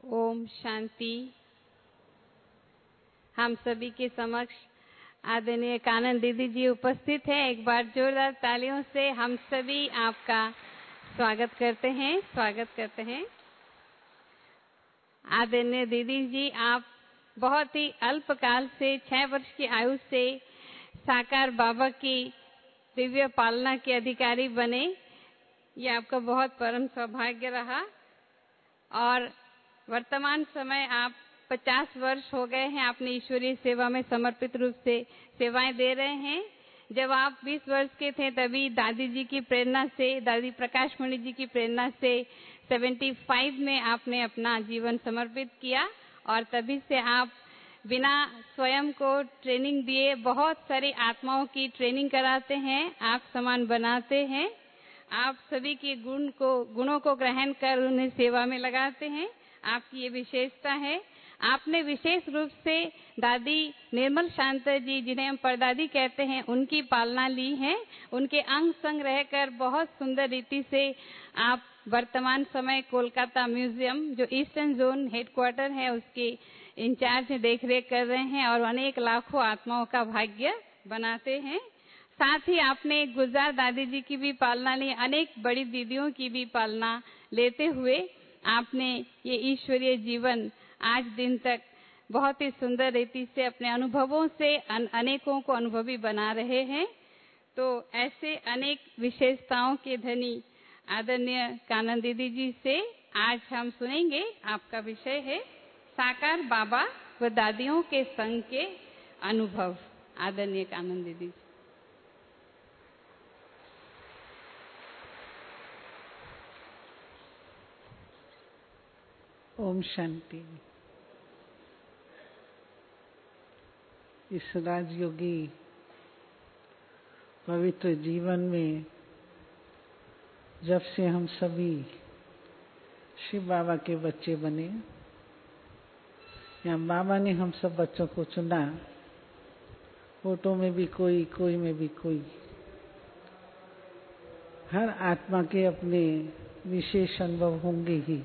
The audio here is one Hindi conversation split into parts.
ओम शांति। हम सभी के समक्ष आदरणीय कानन दीदी जी उपस्थित हैं। एक बार जोरदार तालियों से हम सभी आपका स्वागत करते हैं। आदरणीय दीदी जी, आप बहुत ही अल्पकाल से 6 वर्ष की आयु से साकार बाबा की दिव्य पालना के अधिकारी बने। ये आपका बहुत परम सौभाग्य रहा और वर्तमान समय आप 50 वर्ष हो गए हैं आपने ईश्वरीय सेवा में समर्पित रूप से सेवाएं दे रहे हैं। जब आप 20 वर्ष के थे तभी दादी जी की प्रेरणा से, दादी प्रकाश मणि जी की प्रेरणा से 75 में आपने अपना जीवन समर्पित किया और तभी से आप बिना स्वयं को ट्रेनिंग दिए बहुत सारी आत्माओं की ट्रेनिंग कराते हैं, आप समान बनाते हैं। आप सभी के गुणों को ग्रहण कर उन्हें सेवा में लगाते हैं। आपकी ये विशेषता है। आपने विशेष रूप से दादी निर्मल शांत जी, जिन्हें हम परदादी कहते हैं, उनकी पालना ली है। उनके अंग संग रहकर बहुत सुंदर रीति से आप वर्तमान समय कोलकाता म्यूजियम, जो ईस्टर्न जोन हेडक्वार्टर है, उसके इंचार्ज देखरेख कर रहे हैं और अनेक लाखों आत्माओं का भाग्य बनाते हैं। साथ ही आपने गुलजार दादी जी की भी पालना ली, अनेक बड़ी दीदियों की भी पालना लेते हुए आपने ये ईश्वरीय जीवन आज दिन तक बहुत ही सुंदर रीति से अपने अनुभवों से अनेकों को अनुभवी बना रहे हैं। तो ऐसे अनेक विशेषताओं के धनी आदरणीय कानन दीदी जी से आज हम सुनेंगे। आपका विषय है साकार बाबा व दादियों के संग के अनुभव। आदरणीय कानन दीदी जी। ओम शांति। इस राजयोगी पवित्र जीवन में जब से हम सभी शिव बाबा के बच्चे बने, या बाबा ने हम सब बच्चों को चुना, फोटो में भी कोई, कोई में भी कोई, हर आत्मा के अपने विशेष अनुभव होंगे ही,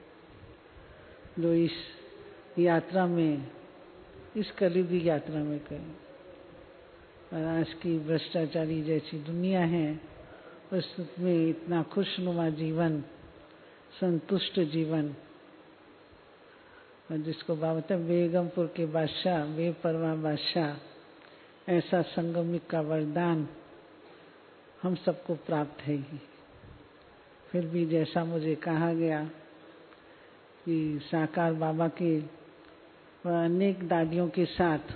जो इस यात्रा में, इस कलियुगी यात्रा में करें। और आज की भ्रष्टाचारी जैसी दुनिया है, उसमें इतना खुशनुमा जीवन, संतुष्ट जीवन, और जिसको बाबा बेगमपुर के बादशाह, बेपरवाह बादशाह, ऐसा संगमिक का वरदान हम सबको प्राप्त है ही। फिर भी जैसा मुझे कहा गया कि साकार बाबा के अनेक दादियों के साथ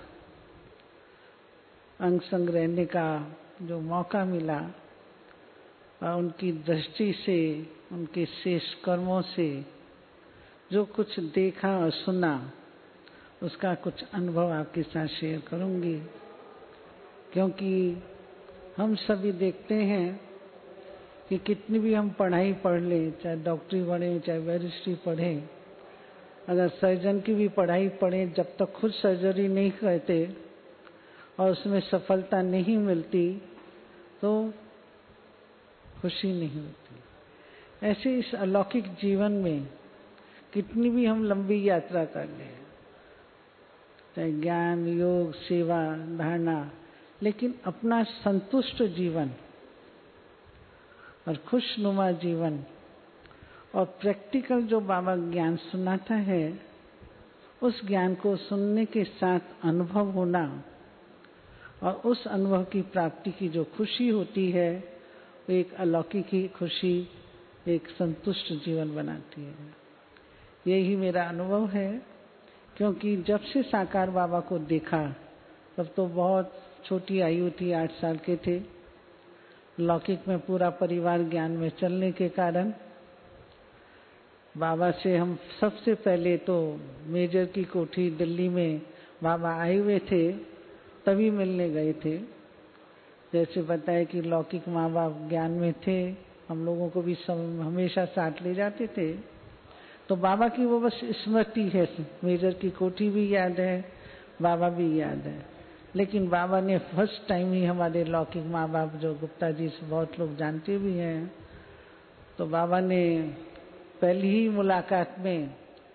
अंग संग रहने का जो मौका मिला और उनकी दृष्टि से, उनके शेष कर्मों से जो कुछ देखा और सुना, उसका कुछ अनुभव आपके साथ शेयर करूंगी। क्योंकि हम सभी देखते हैं कि कितनी भी हम पढ़ाई पढ़ लें, चाहे डॉक्टरी पढ़ें, चाहे बैरिस्ट्री पढ़ें, अगर सर्जन की भी पढ़ाई पढ़ें, जब तक खुद सर्जरी नहीं करते और उसमें सफलता नहीं मिलती तो खुशी नहीं होती। ऐसे इस अलौकिक जीवन में कितनी भी हम लंबी यात्रा कर लें, चाहे ज्ञान, योग, सेवा, धारणा, लेकिन अपना संतुष्ट जीवन और खुशनुमा जीवन और प्रैक्टिकल जो बाबा ज्ञान सुनाता है, उस ज्ञान को सुनने के साथ अनुभव होना और उस अनुभव की प्राप्ति की जो खुशी होती है, वो एक अलौकिक ही खुशी, एक संतुष्ट जीवन बनाती है। यही मेरा अनुभव है। क्योंकि जब से साकार बाबा को देखा, तब तो बहुत छोटी आयु थी, 8 साल के थे। लौकिक में पूरा परिवार ज्ञान में चलने के कारण बाबा से हम सबसे पहले तो मेजर की कोठी दिल्ली में बाबा आए हुए थे, तभी मिलने गए थे। जैसे बताया कि लौकिक माँ बाप ज्ञान में थे, हम लोगों को भी सब हमेशा साथ ले जाते थे। तो बाबा की वो बस स्मृति है, मेजर की कोठी भी याद है, बाबा भी याद है। लेकिन बाबा ने फर्स्ट टाइम ही हमारे लौकिक माँ बाप, जो गुप्ता जी से बहुत लोग जानते भी हैं, तो बाबा ने पहली ही मुलाकात में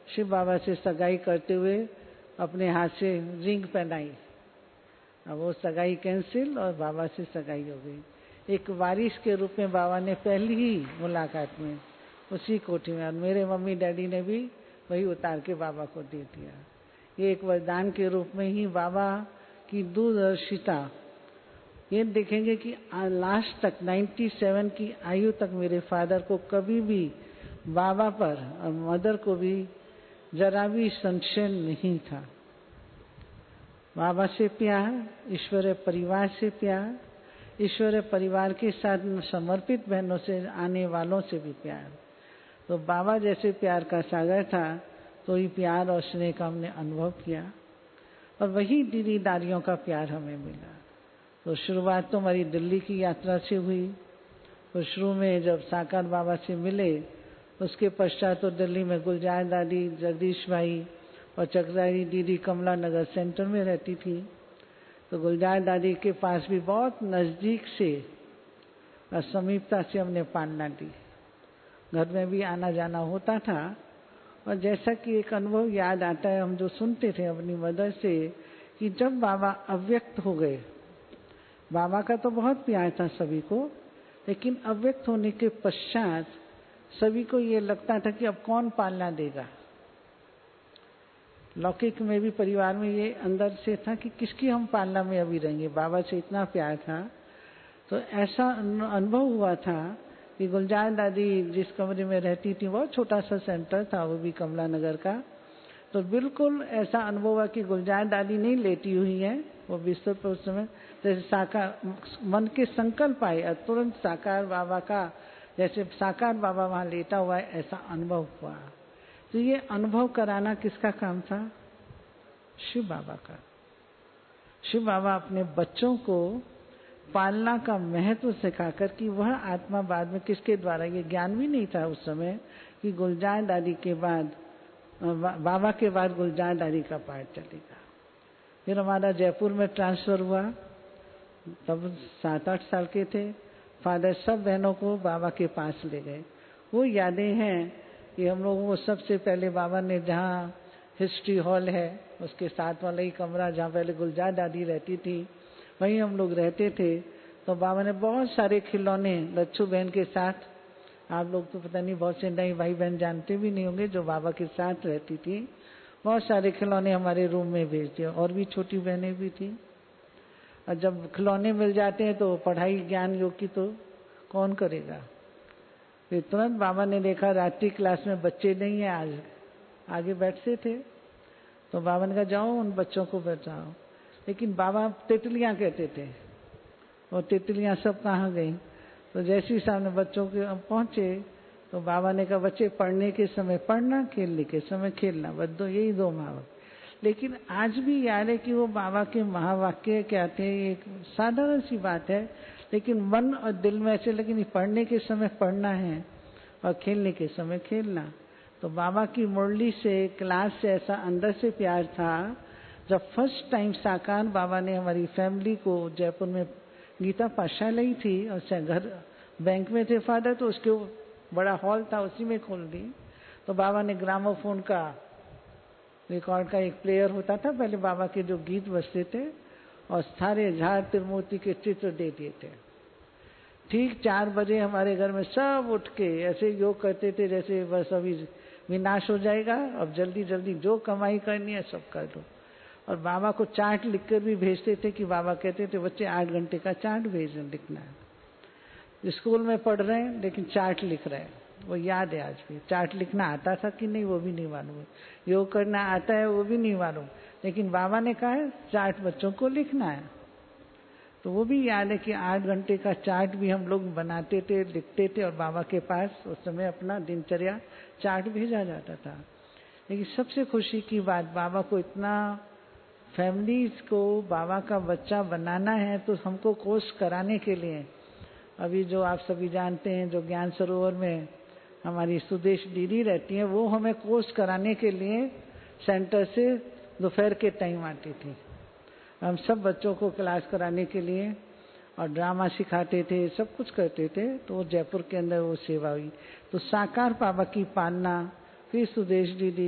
शिव बाबा से सगाई करते हुए अपने हाथ से रिंग पहनाई। अब वो सगाई कैंसिल और बाबा से सगाई हो गई। एक वारिस के रूप में बाबा ने पहली ही मुलाकात में उसी कोठी में, और मेरे मम्मी डैडी ने भी वही उतार के बाबा को दे दिया। ये एक वरदान के रूप में ही बाबा की दूरदर्शिता। ये देखेंगे कि लास्ट तक 97 की आयु तक मेरे फादर को कभी भी बाबा पर और मदर को भी जरा भी संशय नहीं था। बाबा से प्यार, ईश्वरीय परिवार से प्यार, ईश्वरीय परिवार के साथ समर्पित बहनों से, आने वालों से भी प्यार। तो बाबा जैसे प्यार का सागर था, तो ही प्यार और स्नेह का हमने अनुभव किया, और वही दीदीदारियों का प्यार हमें मिला। तो शुरुआत तो हमारी दिल्ली की यात्रा से हुई। तो शुरू में जब साकार बाबा से मिले, उसके पश्चात तो दिल्ली में गुलजार दादी, जगदीश भाई और चक्रारी दीदी कमला नगर सेंटर में रहती थी। तो गुलजार दादी के पास भी बहुत नज़दीक से और समीपता से हमने पालना दी। घर में भी आना जाना होता था। और जैसा कि एक अनुभव याद आता है, हम जो सुनते थे अपनी मदर से, कि जब बाबा अव्यक्त हो गए, बाबा का तो बहुत प्यार था सभी को, लेकिन अव्यक्त होने के पश्चात सभी को ये लगता था कि अब कौन पालना देगा। लौकिक में भी परिवार में ये अंदर से था कि किसकी हम पालना में अभी रहेंगे, बाबा से इतना प्यार था। तो ऐसा अनुभव हुआ था कि गुलजार दादी जिस कमरे में रहती थी, बहुत छोटा सा सेंटर था, वो भी कमला नगर का। तो बिल्कुल ऐसा अनुभव हुआ कि गुलजार दादी नहीं लेटी हुई है वो बिस्तर पर, उस समय जैसे साकार मन के संकल्प आए और तुरंत साकार बाबा का, जैसे साकार बाबा वहाँ लेटा हुआ है, ऐसा अनुभव हुआ। तो ये अनुभव कराना किसका काम था? शिव बाबा का। शिव बाबा अपने बच्चों को पालना का महत्व सिखाकर, कि वह आत्मा बाद में किसके द्वारा, ये ज्ञान भी नहीं था उस समय कि गुलजार दादी के बाद, बाबा के बाद गुलजार दादी का पाठ चलेगा। फिर हमारा जयपुर में ट्रांसफ़र हुआ, तब 7-8 साल के थे। फादर सब बहनों को बाबा के पास ले गए। वो यादें हैं कि हम लोगों को सबसे पहले बाबा ने, जहाँ हिस्ट्री हॉल है उसके साथ वाला ही कमरा जहाँ पहले गुलजार दादी रहती थी, वहीं हम लोग रहते थे। तो बाबा ने बहुत सारे खिलौने लच्छू बहन के साथ, आप लोग तो पता नहीं, बहुत से नए भाई बहन जानते भी नहीं होंगे, जो बाबा के साथ रहती थी, बहुत सारे खिलौने हमारे रूम में भेज दिए। और भी छोटी बहनें भी थी। और जब खिलौने मिल जाते हैं तो पढ़ाई ज्ञान योग की तो कौन करेगा। फिर तुरंत बाबा ने देखा रात्रि क्लास में बच्चे नहीं है, आज आगे बैठते थे, तो बाबा ने कहा जाओ उन बच्चों को बचाओ। लेकिन बाबा तितलियां कहते थे, और तितलियां सब कहाँ गई। तो जैसे ही सामने बच्चों के पहुंचे, तो बाबा ने कहा बच्चे पढ़ने के समय पढ़ना, खेलने के समय खेलना, बस दो, यही 2 महावाक्य। लेकिन आज भी याद है कि वो बाबा के महावाक्य क्या थे। एक साधारण सी बात है, लेकिन मन और दिल में ऐसे, लेकिन पढ़ने के समय पढ़ना है और खेलने के समय खेलना। तो बाबा की मुरली से, क्लास से ऐसा अंदर से प्यार था। जब फर्स्ट टाइम साकार बाबा ने हमारी फैमिली को जयपुर में गीता पाठशाला थी, और घर बैंक में थे फादर, तो उसके बड़ा हॉल था, उसी में खोल दी। तो बाबा ने ग्रामोफोन का रिकॉर्ड का एक प्लेयर होता था पहले, बाबा के जो गीत बजते थे, और सारे झाड़ त्रिमूर्ति के चित्र दे दिए थे। ठीक 4 बजे हमारे घर में सब उठ के ऐसे योग करते थे जैसे बस अभी विनाश हो जाएगा, अब जल्दी जल्दी जो कमाई करनी है सब कर दो। और बाबा को चार्ट लिखकर भी भेजते थे, कि बाबा कहते थे बच्चे 8 घंटे का चार्ट भेजें, लिखना है। स्कूल में पढ़ रहे हैं लेकिन चार्ट लिख रहे हैं, वो याद है आज भी। चार्ट लिखना आता था कि नहीं वो भी नहीं मालूम है, योग करना आता है वो भी नहीं मालूम, लेकिन बाबा ने कहा है चार्ट बच्चों को लिखना है। तो वो भी याद है कि 8 घंटे का चार्ट भी हम लोग बनाते थे, लिखते थे, और बाबा के पास उस समय अपना दिनचर्या चार्ट भेजा जाता था। लेकिन सबसे खुशी की बात, बाबा को इतना, फैमिलीज को बाबा का बच्चा बनाना है, तो हमको कोर्स कराने के लिए, अभी जो आप सभी जानते हैं, जो ज्ञान सरोवर में हमारी सुदेश दीदी रहती हैं, वो हमें कोर्स कराने के लिए सेंटर से दोपहर के टाइम आती थी। हम सब बच्चों को क्लास कराने के लिए, और ड्रामा सिखाते थे, सब कुछ करते थे। तो जयपुर के अंदर वो सेवा हुई। तो साकार बाबा की पालना, फिर सुदेश दीदी,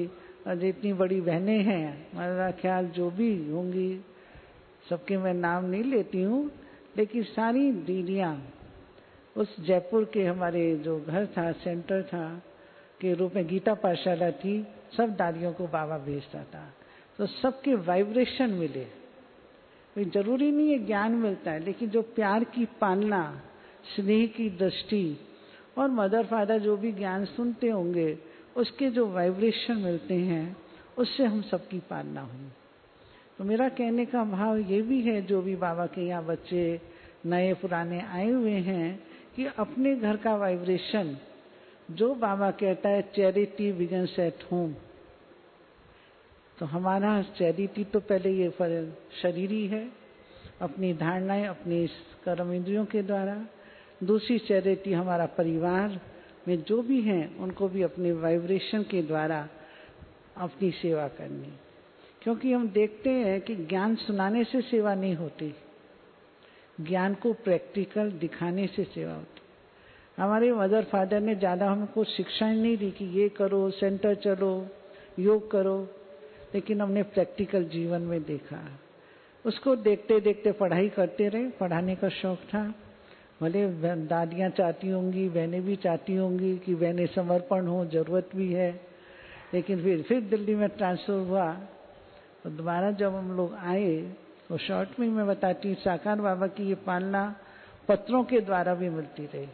और जितनी बड़ी बहनें हैं, मेरा ख्याल जो भी होंगी, सबके मैं नाम नहीं लेती हूँ, लेकिन सारी दीदियाँ उस जयपुर के हमारे जो घर था, सेंटर था के रूप में, गीता पाठशाला थी, सब दादियों को बाबा भेजता था। तो सबके वाइब्रेशन मिले। कोई जरूरी नहीं है ज्ञान मिलता है, लेकिन जो प्यार की पालना, स्नेह की दृष्टि और मदर फादर जो भी ज्ञान सुनते होंगे, उसके जो वाइब्रेशन मिलते हैं, उससे हम सबकी पालना हुई। तो मेरा कहने का भाव ये भी है, जो भी बाबा के यहाँ बच्चे नए पुराने आए हुए हैं, कि अपने घर का वाइब्रेशन, जो बाबा कहता है चैरिटी बिगिंस एट होम, तो हमारा चैरिटी तो पहले ये शरीर ही है, अपनी धारणाएं, अपनी कर्म इंद्रियों के द्वारा। दूसरी चैरिटी हमारा परिवार में जो भी हैं, उनको भी अपने वाइब्रेशन के द्वारा अपनी सेवा करनी। क्योंकि हम देखते हैं कि ज्ञान सुनाने से सेवा नहीं होती, ज्ञान को प्रैक्टिकल दिखाने से सेवा होती। हमारे मदर फादर ने ज़्यादा हमको शिक्षाएं नहीं दी कि ये करो, सेंटर चलो, योग करो, लेकिन हमने प्रैक्टिकल जीवन में देखा। उसको देखते देखते पढ़ाई करते रहे, पढ़ाने का शौक था। भले दादियाँ चाहती होंगी, बहनें भी चाहती होंगी कि बहनें समर्पण हो, जरूरत भी है, लेकिन फिर दिल्ली में ट्रांसफ़र हुआ। तो दोबारा जब हम लोग आए, तो शॉर्ट में मैं बताती हूँ, साकार बाबा की ये पालना पत्रों के द्वारा भी मिलती रही।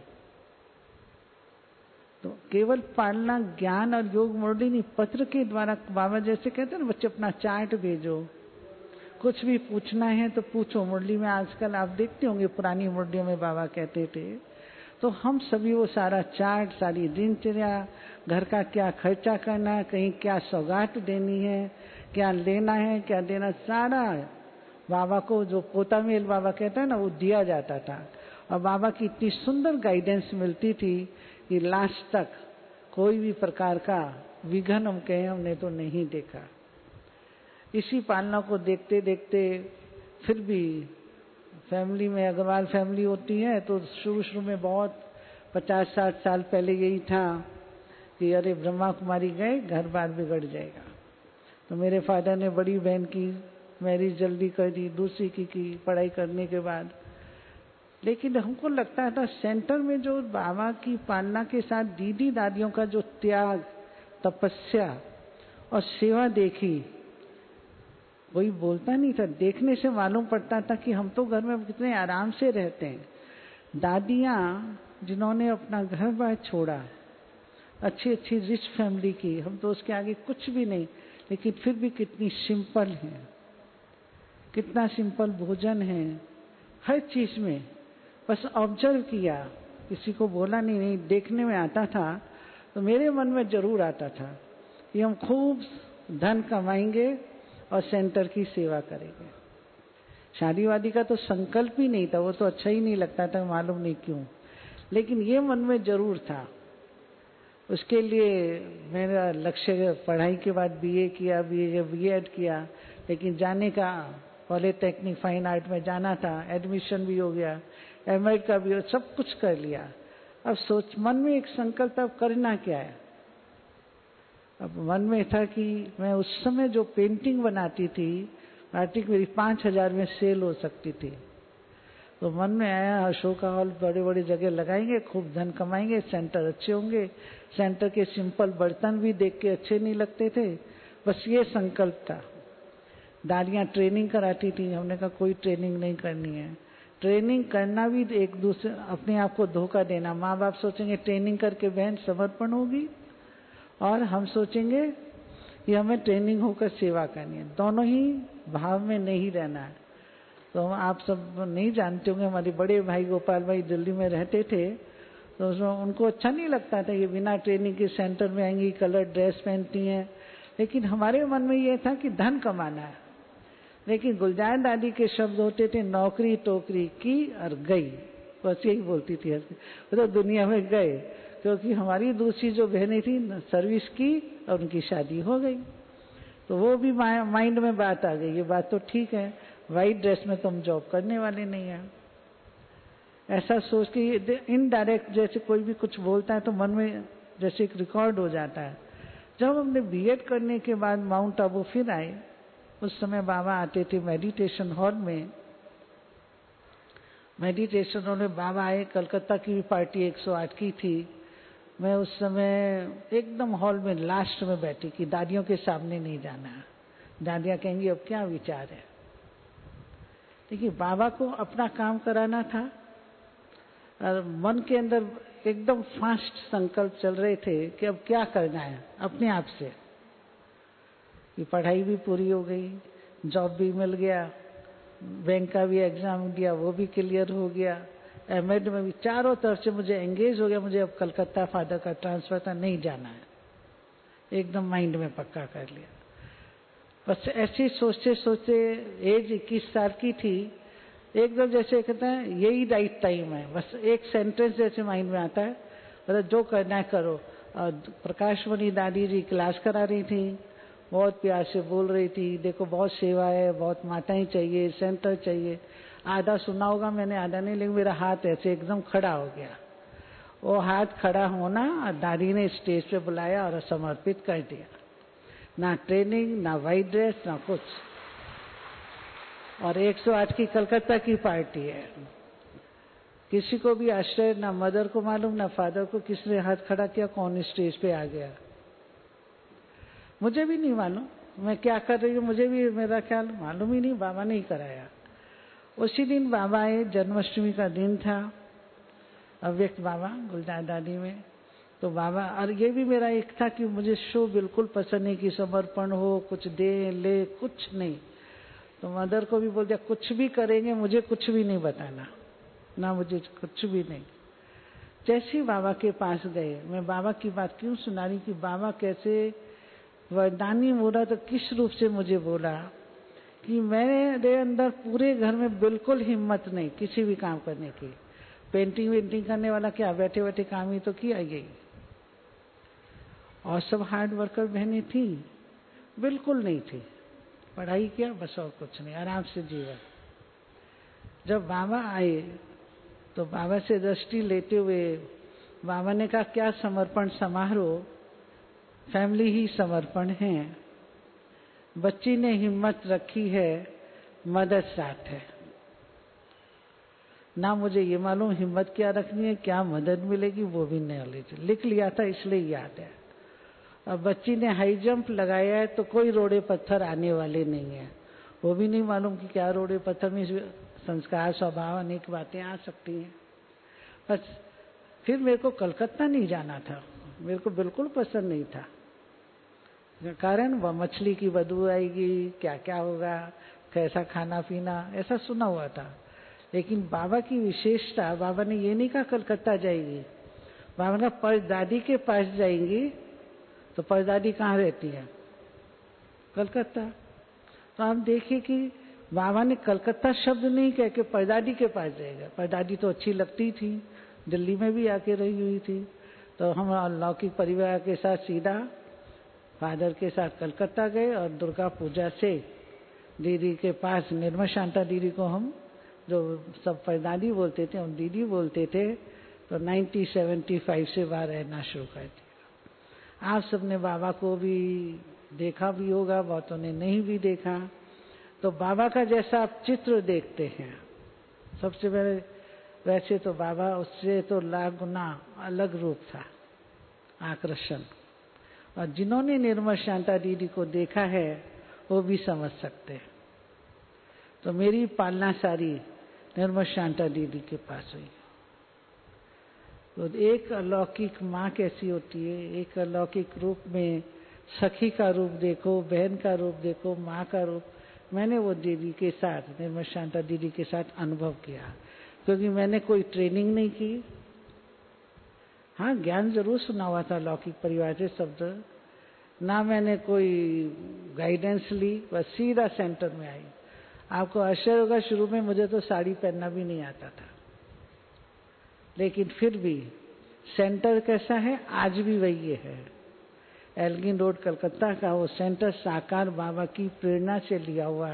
तो केवल पालना ज्ञान और योग मुरली नहीं, पत्र के द्वारा बाबा जैसे कहते हैं ना, बच्चे अपना चार्ट भेजो, कुछ भी पूछना है तो पूछो। मुरली में आजकल आप देखते होंगे, पुरानी मुरलियों में बाबा कहते थे, तो हम सभी वो सारा चार्ट, सारी दिनचर्या, घर का क्या खर्चा करना है, कहीं क्या सौगात देनी है, क्या लेना है, क्या देना, सारा बाबा को, जो पोता मेल बाबा कहता है ना, वो दिया जाता था। और बाबा की इतनी सुंदर गाइडेंस मिलती थी कि लास्ट तक कोई भी प्रकार का विघ्न हम कहें, हमने तो नहीं देखा। इसी पालना को देखते देखते फिर भी फैमिली में, अग्रवाल फैमिली होती है, तो शुरू में बहुत 50-60 साल पहले यही था कि अरे ब्रह्मा कुमारी गए, घर बार बिगड़ जाएगा। तो मेरे फादर ने बड़ी बहन की मैरिज जल्दी कर दी, दूसरी की पढ़ाई करने के बाद। लेकिन हमको लगता था सेंटर में जो बाबा की पालना के साथ दीदी दादियों का जो त्याग, तपस्या और सेवा देखी, कोई बोलता नहीं था, देखने से मालूम पड़ता था कि हम तो घर में कितने आराम से रहते हैं। दादियाँ जिन्होंने अपना घर बार छोड़ा, अच्छी अच्छी रिच फैमिली की, हम तो उसके आगे कुछ भी नहीं, लेकिन फिर भी कितनी सिंपल है, कितना सिंपल भोजन है, हर चीज में बस ऑब्जर्व किया, किसी को बोला नहीं, देखने में आता था। तो मेरे मन में जरूर आता था कि हम खूब धन कमाएंगे और सेंटर की सेवा करेंगे। शादी वादी का तो संकल्प ही नहीं था, वो तो अच्छा ही नहीं लगता था, मालूम नहीं क्यों, लेकिन ये मन में जरूर था। उसके लिए मेरा लक्ष्य पढ़ाई के बाद बीए किया, बीएड किया, लेकिन जाने का पॉलिटेक्निक फाइन आर्ट में जाना था, एडमिशन भी हो गया, एमएड का भी, सब कुछ कर लिया। अब मन में एक संकल्प था, अब करना क्या है। अब मन में था कि मैं उस समय जो पेंटिंग बनाती थी, आर्टिक मेरी 5,000 में सेल हो सकती थी। तो मन में आया, अशोका हॉल बड़े बड़े जगह लगाएंगे, खूब धन कमाएंगे, सेंटर अच्छे होंगे। सेंटर के सिंपल बर्तन भी देख के अच्छे नहीं लगते थे, बस ये संकल्प था। दादियाँ ट्रेनिंग कराती थी, हमने कहा कोई ट्रेनिंग नहीं करनी है। ट्रेनिंग करना भी एक दूसरे, अपने आप को धोखा देना। माँ बाप सोचेंगे ट्रेनिंग करके बहन समर्पण होगी, और हम सोचेंगे कि हमें ट्रेनिंग होकर सेवा करनी है। दोनों ही भाव में नहीं रहना है। तो आप सब नहीं जानते होंगे, हमारे बड़े भाई गोपाल भाई दिल्ली में रहते थे, तो उनको अच्छा नहीं लगता था, ये बिना ट्रेनिंग के सेंटर में आएंगी, कलर ड्रेस पहनती हैं। लेकिन हमारे मन में ये था कि धन कमाना है। लेकिन गुलजार दादी के शब्द होते थे, नौकरी टोकरी की और गई, बस यही बोलती थी। वो तो दुनिया में गए, क्योंकि हमारी दूसरी जो बहनें थी सर्विस की और उनकी शादी हो गई। तो वो भी माइंड में बात आ गई, ये बात तो ठीक है, वाइट ड्रेस में तो हम जॉब करने वाले नहीं हैं। ऐसा सोच के इनडायरेक्ट जैसे कोई भी कुछ बोलता है तो मन में जैसे एक रिकॉर्ड हो जाता है। जब हमने बीएड करने के बाद माउंट आबू फिर आए, उस समय बाबा आते थे मेडिटेशन हॉल में। मेडिटेशन हॉल में बाबा आए, कलकत्ता की भी पार्टी 108 की थी। मैं उस समय एकदम हॉल में लास्ट में बैठी कि दादियों के सामने नहीं जाना, दादियाँ कहेंगी अब क्या विचार है। देखिए बाबा को अपना काम कराना था और मन के अंदर एकदम फास्ट संकल्प चल रहे थे कि अब क्या करना है अपने आप से। कि पढ़ाई भी पूरी हो गई, जॉब भी मिल गया, बैंक का भी एग्जाम दिया वो भी क्लियर हो गया, एमएड में भी चारों तरफ से मुझे एंगेज हो गया। मुझे अब कलकत्ता फादर का ट्रांसफर था, नहीं जाना है, एकदम माइंड में पक्का कर लिया। बस ऐसे सोचते सोचते एज 21 साल की थी, एकदम जैसे कहते हैं यही राइट टाइम है, बस एक सेंटेंस जैसे माइंड में आता है, मतलब जो करना है करो। और प्रकाशमणि दादी जी क्लास करा रही थी, बहुत प्यार से बोल रही थी, देखो बहुत सेवा है, बहुत माताएं चाहिए, सेंटर चाहिए। आधा सुना होगा मैंने, आधा नहीं, लेकिन मेरा हाथ ऐसे एकदम खड़ा हो गया। वो हाथ खड़ा होना दादी ने स्टेज पे बुलाया और समर्पित कर दिया। ना ट्रेनिंग, ना वाइट ड्रेस, ना कुछ। और 108 की कलकत्ता की पार्टी है, किसी को भी आश्चर्य, ना मदर को मालूम ना फादर को, किसने हाथ खड़ा किया, कौन स्टेज पे आ गया, मुझे भी नहीं मालूम मैं क्या कर रही हूँ, मुझे भी मेरा ख्याल मालूम ही नहीं, बाबा ने ही कराया। उसी दिन बाबा आए, जन्माष्टमी का दिन था, अव्यक्त बाबा गुलजार दादी में। तो बाबा, और ये भी मेरा एक था कि मुझे शो बिल्कुल पसंद नहीं कि समर्पण हो, कुछ दे ले, कुछ नहीं। तो मदर को भी बोल दिया कुछ भी करेंगे, मुझे कुछ भी नहीं बताना, ना मुझे कुछ भी नहीं। जैसे ही बाबा के पास गए, मैं बाबा की बात क्यों सुना रही कि बाबा कैसे वरदानी बोला, तो किस रूप से मुझे बोला कि मेरे अंदर पूरे घर में बिल्कुल हिम्मत नहीं किसी भी काम करने की। पेंटिंग वेंटिंग करने वाला क्या, बैठे बैठे काम ही तो किया गई। और सब हार्ड वर्कर बहनें थी, बिल्कुल नहीं थी, पढ़ाई किया बस और कुछ नहीं, आराम से जीवन। जब बाबा आए तो बाबा से दृष्टि लेते हुए बाबा ने कहा क्या समर्पण समारोह, फैमिली ही समर्पण है। बच्ची ने हिम्मत रखी है, मदद साथ है। ना मुझे ये मालूम हिम्मत क्या रखनी है, क्या मदद मिलेगी, वो भी नॉलेज लिख लिया था इसलिए याद है। अब बच्ची ने हाई जंप लगाया है तो कोई रोड़े पत्थर आने वाले नहीं है, वो भी नहीं मालूम कि क्या रोड़े पत्थर में संस्कार स्वभाव अनेक बातें आ सकती हैं। बस फिर मेरे को कलकत्ता नहीं जाना था, मेरे को बिल्कुल पसंद नहीं था, कारण वह मछली की बदबू आएगी, क्या क्या होगा, कैसा खाना पीना, ऐसा सुना हुआ था। लेकिन बाबा की विशेषता, बाबा ने ये नहीं कहा कलकत्ता जाएगी, बाबा ने परदादी के पास जाएंगी। तो परदादी कहाँ रहती है, कलकत्ता। तो आप देखिए कि बाबा ने कलकत्ता शब्द नहीं कह के परदादी के पास जाएगा। परदादी तो अच्छी लगती थी, दिल्ली में भी आके रही हुई थी। तो हम लौकिक परिवार के साथ सीधा फादर के साथ कलकत्ता गए और दुर्गा पूजा से दीदी के पास, निर्मल शांता दीदी को हम जो सब परदादी बोलते थे हम दीदी बोलते थे, तो 1975 से वहाँ रहना शुरू कर दिया। आप सबने बाबा को भी देखा भी होगा, बहुतों ने नहीं भी देखा। तो बाबा का जैसा आप चित्र देखते हैं, सबसे पहले वैसे तो बाबा उससे तो लाख गुना अलग रूप था, आकर्षण। और जिन्होंने निर्मल शांता दीदी को देखा है वो भी समझ सकते हैं। तो मेरी पालना सारी निर्मल शांता दीदी के पास हुई। तो एक अलौकिक माँ कैसी होती है, एक अलौकिक रूप में सखी का रूप देखो, बहन का रूप देखो, माँ का रूप, मैंने वो दीदी के साथ, निर्मल शांता दीदी के साथ अनुभव किया। क्योंकि मैंने कोई ट्रेनिंग नहीं की, हाँ ज्ञान जरूर सुना हुआ था लौकिक परिवार से शब्द, ना मैंने कोई गाइडेंस ली, बस सीधा सेंटर में आई। आपको आश्चर्य होगा, शुरू में मुझे तो साड़ी पहनना भी नहीं आता था, लेकिन फिर भी सेंटर कैसा है, आज भी वही है। एल्गिन रोड कलकत्ता का वो सेंटर साकार बाबा की प्रेरणा से लिया हुआ,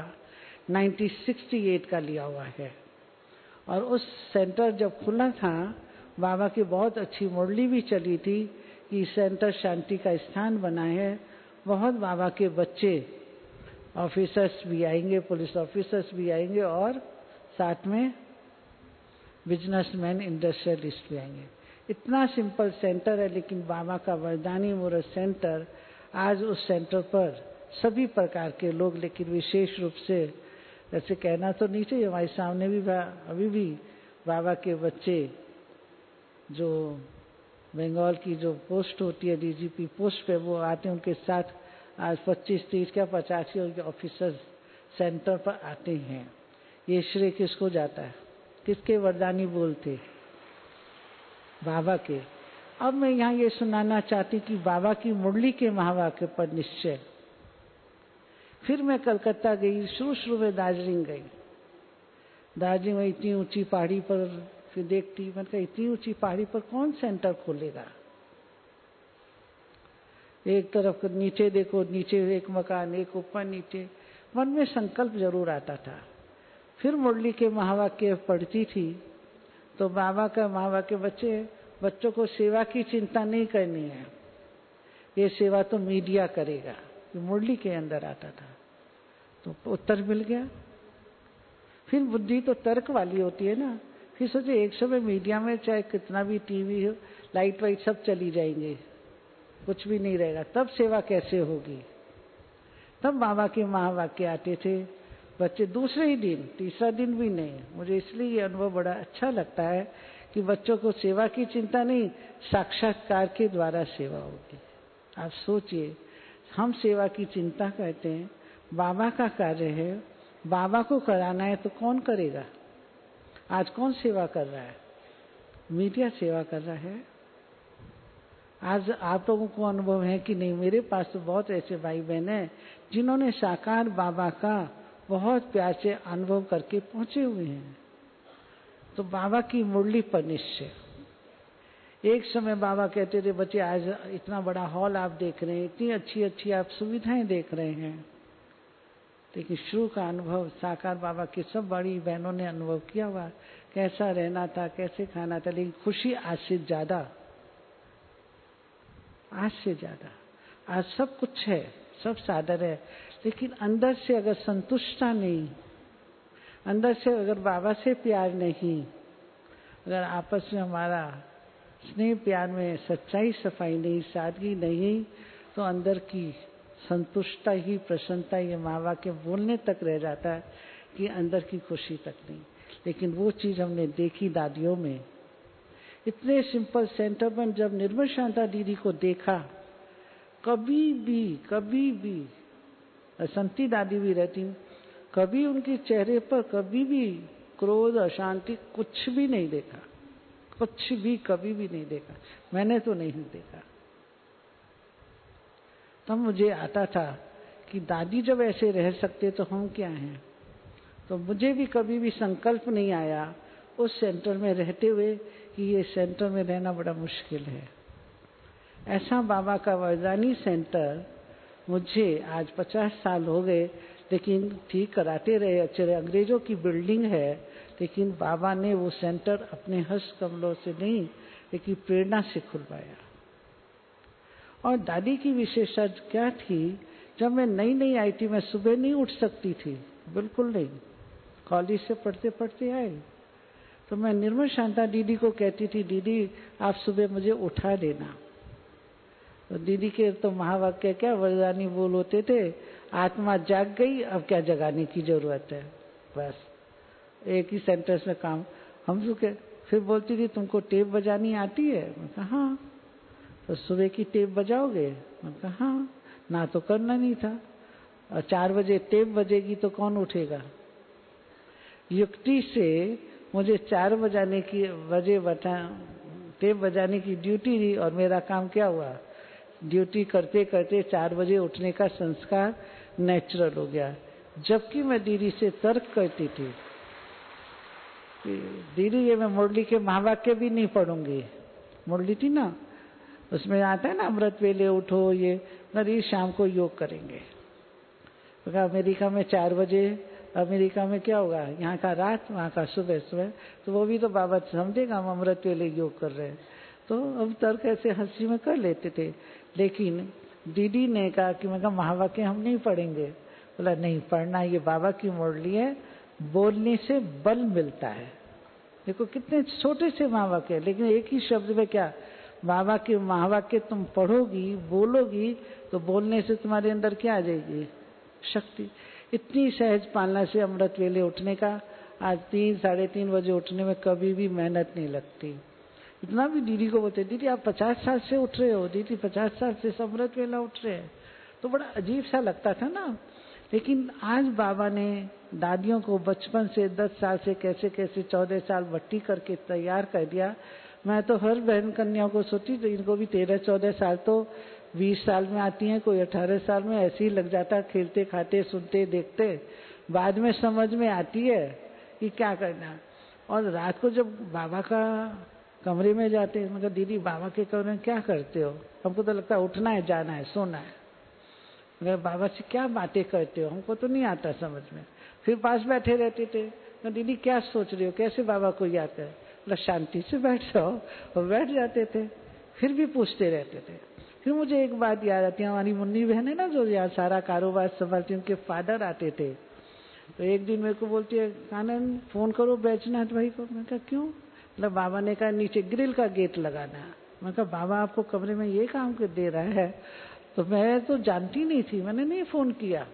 1968 का लिया हुआ है। और उस सेंटर जब खुला था, बाबा की बहुत अच्छी मुरली भी चली थी कि सेंटर शांति का स्थान बना है। बहुत बाबा के बच्चे ऑफिसर्स भी आएंगे, पुलिस ऑफिसर्स भी आएंगे और साथ में बिजनेसमैन, इंडस्ट्रियलिस्ट भी आएंगे। इतना सिंपल सेंटर है, लेकिन बाबा का वरदानी मूर्त सेंटर, आज उस सेंटर पर सभी प्रकार के लोग, लेकिन विशेष रूप से, ऐसे कहना तो नहीं चाहिए, हमारे सामने भी अभी भी बाबा के बच्चे, जो बंगाल की जो पोस्ट होती है डीजीपी पोस्ट पे, वो आते हैं, उनके साथ आज 25, 30 क्या 85 ऑफिसर्स सेंटर पर आते हैं। ये श्रेय किसको जाता है? किसके वरदानी बोलते? बाबा के। अब मैं यहाँ ये सुनाना चाहती कि बाबा की मुरली के महावाक्य पर निश्चय। फिर मैं कलकत्ता गई, शुरू में दार्जिलिंग गई। दार्जिलिंग में इतनी ऊंची पहाड़ी पर फिर देखती, मैंने कहा इतनी ऊंची पहाड़ी पर कौन सेंटर खोलेगा? एक तरफ नीचे देखो, नीचे एक मकान, एक ऊपर नीचे, मन में संकल्प जरूर आता था। फिर मुरली के महावाक्य पढ़ती थी तो बाबा का महावाक्य, बच्चों को सेवा की चिंता नहीं करनी है, ये सेवा तो मीडिया करेगा, ये मुरली के अंदर आता था। तो उत्तर मिल गया। फिर बुद्धि तो तर्क वाली होती है ना। फिर सोचे एक समय मीडिया में चाहे कितना भी टीवी हो, लाइट वाइट सब चली जाएंगे, कुछ भी नहीं रहेगा, तब सेवा कैसे होगी? तब बाबा के महावाक्य आते थे। बच्चे दूसरे ही दिन, तीसरा दिन भी नहीं। मुझे इसलिए ये अनुभव बड़ा अच्छा लगता है कि बच्चों को सेवा की चिंता नहीं, साक्षात्कार के द्वारा सेवा होगी। आप सोचिए, हम सेवा की चिंता करते हैं, बाबा का कार्य है, बाबा को कराना है तो कौन करेगा? आज कौन सेवा कर रहा है? मीडिया सेवा कर रहा है। आज आप लोगों को अनुभव है कि नहीं? मेरे पास तो बहुत ऐसे भाई बहन हैं जिन्होंने साकार बाबा का बहुत प्यार से अनुभव करके पहुंचे हुए हैं। तो बाबा की मुरली पर निश्चय। एक समय बाबा कहते थे, बच्चे आज इतना बड़ा हॉल आप देख रहे हैं, इतनी अच्छी अच्छी आप सुविधाएं देख रहे हैं, लेकिन शुरू का अनुभव साकार बाबा की सब बड़ी बहनों ने अनुभव किया हुआ, कैसा रहना था, कैसे खाना था, लेकिन खुशी आज से ज्यादा, आज से ज्यादा। आज सब कुछ है, सब सादर है, लेकिन अंदर से अगर संतुष्टता नहीं, अंदर से अगर बाबा से प्यार नहीं, अगर आपस में हमारा स्नेह प्यार में सच्चाई सफाई नहीं, सादगी नहीं, तो अंदर की संतुष्टता ही, प्रसन्नता, ये माँ बाप के बोलने तक रह जाता है कि अंदर की खुशी तक नहीं। लेकिन वो चीज हमने देखी दादियों में। इतने सिंपल सेंटर पर जब निर्मल शांता दीदी को देखा, कभी भी असंती दादी भी रहती, कभी उनके चेहरे पर कभी भी क्रोध, अशांति कुछ भी नहीं देखा, कुछ भी कभी भी नहीं देखा। मैंने तो नहीं देखा। तब मुझे आता था कि दादी जब ऐसे रह सकते तो हम क्या हैं। तो मुझे भी कभी भी संकल्प नहीं आया उस सेंटर में रहते हुए कि ये सेंटर में रहना बड़ा मुश्किल है। ऐसा बाबा का वरदानी सेंटर मुझे आज 50 साल हो गए, लेकिन ठीक कराते रहे, अच्छे रहे। अंग्रेजों की बिल्डिंग है, लेकिन बाबा ने वो सेंटर अपने हस्त कमलों से नहीं, लेकिन प्रेरणा से खुलवाया। और दादी की विशेषता क्या थी, जब मैं नई आई थी, मैं सुबह नहीं उठ सकती थी, बिल्कुल नहीं। कॉलेज से पढ़ते पढ़ते आए तो मैं निर्मल शांता दीदी को कहती थी, दीदी आप सुबह मुझे उठा देना। तो दीदी के तो महावाक्य क्या वरदानी बोल होते थे, आत्मा जाग गई, अब क्या जगाने की जरूरत है, बस एक ही सेंटेंस में काम। हम तो फिर बोलती थी, तुमको टेप बजानी आती है? मैं कहा हाँ। तो सुबह की टेप बजाओगे? मैं कहा हाँ। ना तो करना नहीं था, और 4 बजे टेप बजेगी तो कौन उठेगा। युक्ति से मुझे 4 बजाने की टेप बजाने की ड्यूटी दी, और मेरा काम क्या हुआ, ड्यूटी करते करते 4 बजे उठने का संस्कार नेचुरल हो गया। जबकि मैं दीदी से तर्क करती थी, दीदी ये मैं मुरली के महावाक्य भी नहीं पढ़ूंगी। मुरली थी ना, उसमें आता है ना अमृत वेले उठो, ये नरी शाम को योग करेंगे। तो अमेरिका में 4 बजे, अमेरिका में क्या होगा, यहाँ का रात, वहाँ का सुबह सुबह, तो वो भी तो बाबा समझेगा हम अमृत वेले योग कर रहे हैं। तो अब तर्क ऐसे हंसी में कर लेते थे। लेकिन दीदी ने कहा कि मैं कहा महावाक्य हम नहीं पढ़ेंगे। बोला नहीं पढ़ना, ये बाबा की मुरली है, बोलने से बल मिलता है। देखो कितने छोटे से महावाक्य, लेकिन एक ही शब्द में क्या, बाबा के महावाक्य तुम पढ़ोगी, बोलोगी, तो बोलने से तुम्हारे अंदर क्या आ जाएगी, शक्ति। इतनी सहज पालना से अमृत वेले उठने का, आज 3 साढ़े 3 बजे उठने में कभी भी मेहनत नहीं लगती। इतना भी दीदी को बोलते, दीदी आप 50 साल से उठ रहे हो, दीदी 50 साल से अमृत वेला उठ रहे हैं, तो बड़ा अजीब सा लगता था ना। लेकिन आज बाबा ने दादियों को बचपन से 10 साल से कैसे कैसे 14 साल भट्टी करके तैयार कर दिया। मैं तो हर बहन कन्याओं को सोची, तो इनको भी 13-14 साल तो 20 साल में आती हैं, कोई 18 साल में, ऐसे ही लग जाता, खेलते खाते सुनते देखते, बाद में समझ में आती है कि क्या करना। और रात को जब बाबा का कमरे में जाते हैं, मतलब दीदी बाबा के कमरे में क्या करते हो, हमको तो लगता है उठना है, जाना है, सोना है। मगर बाबा से क्या बातें करते हो, हमको तो नहीं आता समझ में। फिर पास बैठे रहते थे, तो दीदी क्या सोच रहे हो, कैसे बाबा को याद है, मतलब शांति से बैठ जाओ, और बैठ जाते थे। फिर भी पूछते रहते थे। फिर मुझे एक बात याद आती है, हमारी मुन्नी बहन है ना जो यहाँ सारा कारोबार संभालती, उनके फादर आते थे। तो एक दिन मेरे को बोलती है, कानन फोन करो बैजनाथ भाई को। मैं कहा क्यों, मतलब बाबा ने कहा नीचे ग्रिल का गेट लगाना है। मैं कहा बाबा आपको कमरे में ये काम कर दे रहा है, तो मैं तो जानती नहीं थी, मैंने नहीं फोन किया।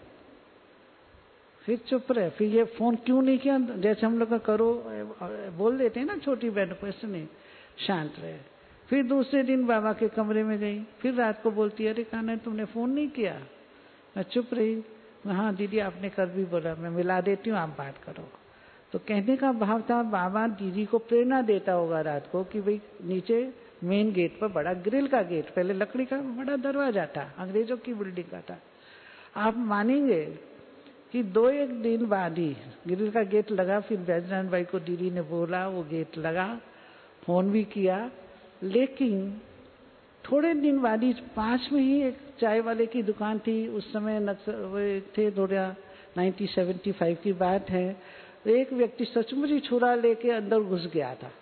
फिर चुप रहे। फिर ये फोन क्यों नहीं किया, जैसे हम लोग का करो बोल देते हैं ना छोटी बहन को, ऐसे नहीं, शांत रहे। फिर दूसरे दिन बाबा के कमरे में गई, फिर रात को बोलती है, अरे कान्हा तुमने फोन नहीं किया। मैं चुप रही। हाँ दीदी आपने कल भी बोला, मैं मिला देती हूँ, आप बात करो। तो कहने का भाव था, बाबा दीदी को प्रेरणा देता होगा रात को कि भाई नीचे मेन गेट पर बड़ा ग्रिल का गेट, पहले लकड़ी का बड़ा दरवाजा था, अंग्रेजों की बिल्डिंग का था। आप मानेंगे कि 2-1 दिन बाद ही ग्रिल का गेट लगा। फिर बैजनाथ भाई को दीदी ने बोला, वो गेट लगा, फोन भी किया। लेकिन थोड़े दिन बाद ही पास में ही एक चाय वाले की दुकान थी, उस समय थे थोड़ा 1975 की बात है। एक व्यक्ति सचमुच ही छुरा लेके अंदर घुस गया था,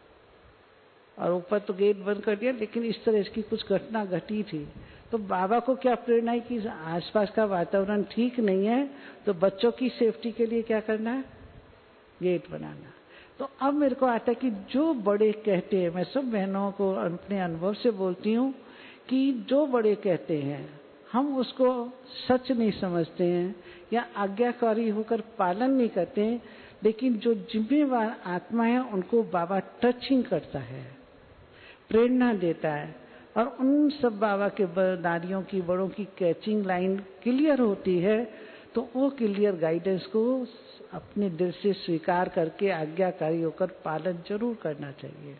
और ऊपर तो गेट बंद कर दिया, लेकिन इस तरह की कुछ घटना घटी थी। तो बाबा को क्या प्रेरणा है कि आसपास का वातावरण ठीक नहीं है, तो बच्चों की सेफ्टी के लिए क्या करना है, गेट बनाना। तो अब मेरे को आता है कि जो बड़े कहते हैं, मैं सब बहनों को अपने अनुभव से बोलती हूँ कि जो बड़े कहते हैं हम उसको सच नहीं समझते हैं या आज्ञाकारी होकर पालन नहीं करते हैं, लेकिन जो जिम्मेवार आत्मा है उनको बाबा टचिंग करता है, प्रेरणा देता है, और उन सब बाबा के दादियों की बड़ों की कैचिंग लाइन क्लियर होती है, तो वो क्लियर गाइडेंस को अपने दिल से स्वीकार करके आज्ञाकारी होकर पालन जरूर करना चाहिए।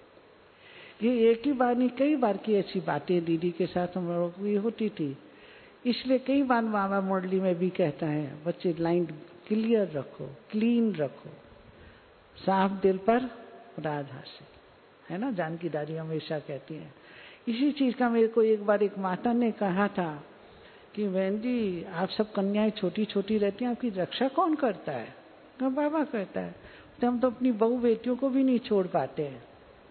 ये एक ही बार नहीं, कई बार की ऐसी बातें दीदी के साथ हम लोगों को होती थी। इसलिए कई बार बाबा मुरली में भी कहता है, बच्चे लाइन क्लियर रखो, क्लीन रखो, साफ दिल पर राधा से, है ना, जानकी दादी हमेशा कहती हैं। इसी चीज का मेरे को एक बार एक माता ने कहा था कि बहन जी आप सब कन्याएं छोटी छोटी रहती हैं, आपकी रक्षा कौन करता है। तो बाबा कहता है, तो हम तो अपनी बहू बेटियों को भी नहीं छोड़ पाते हैं।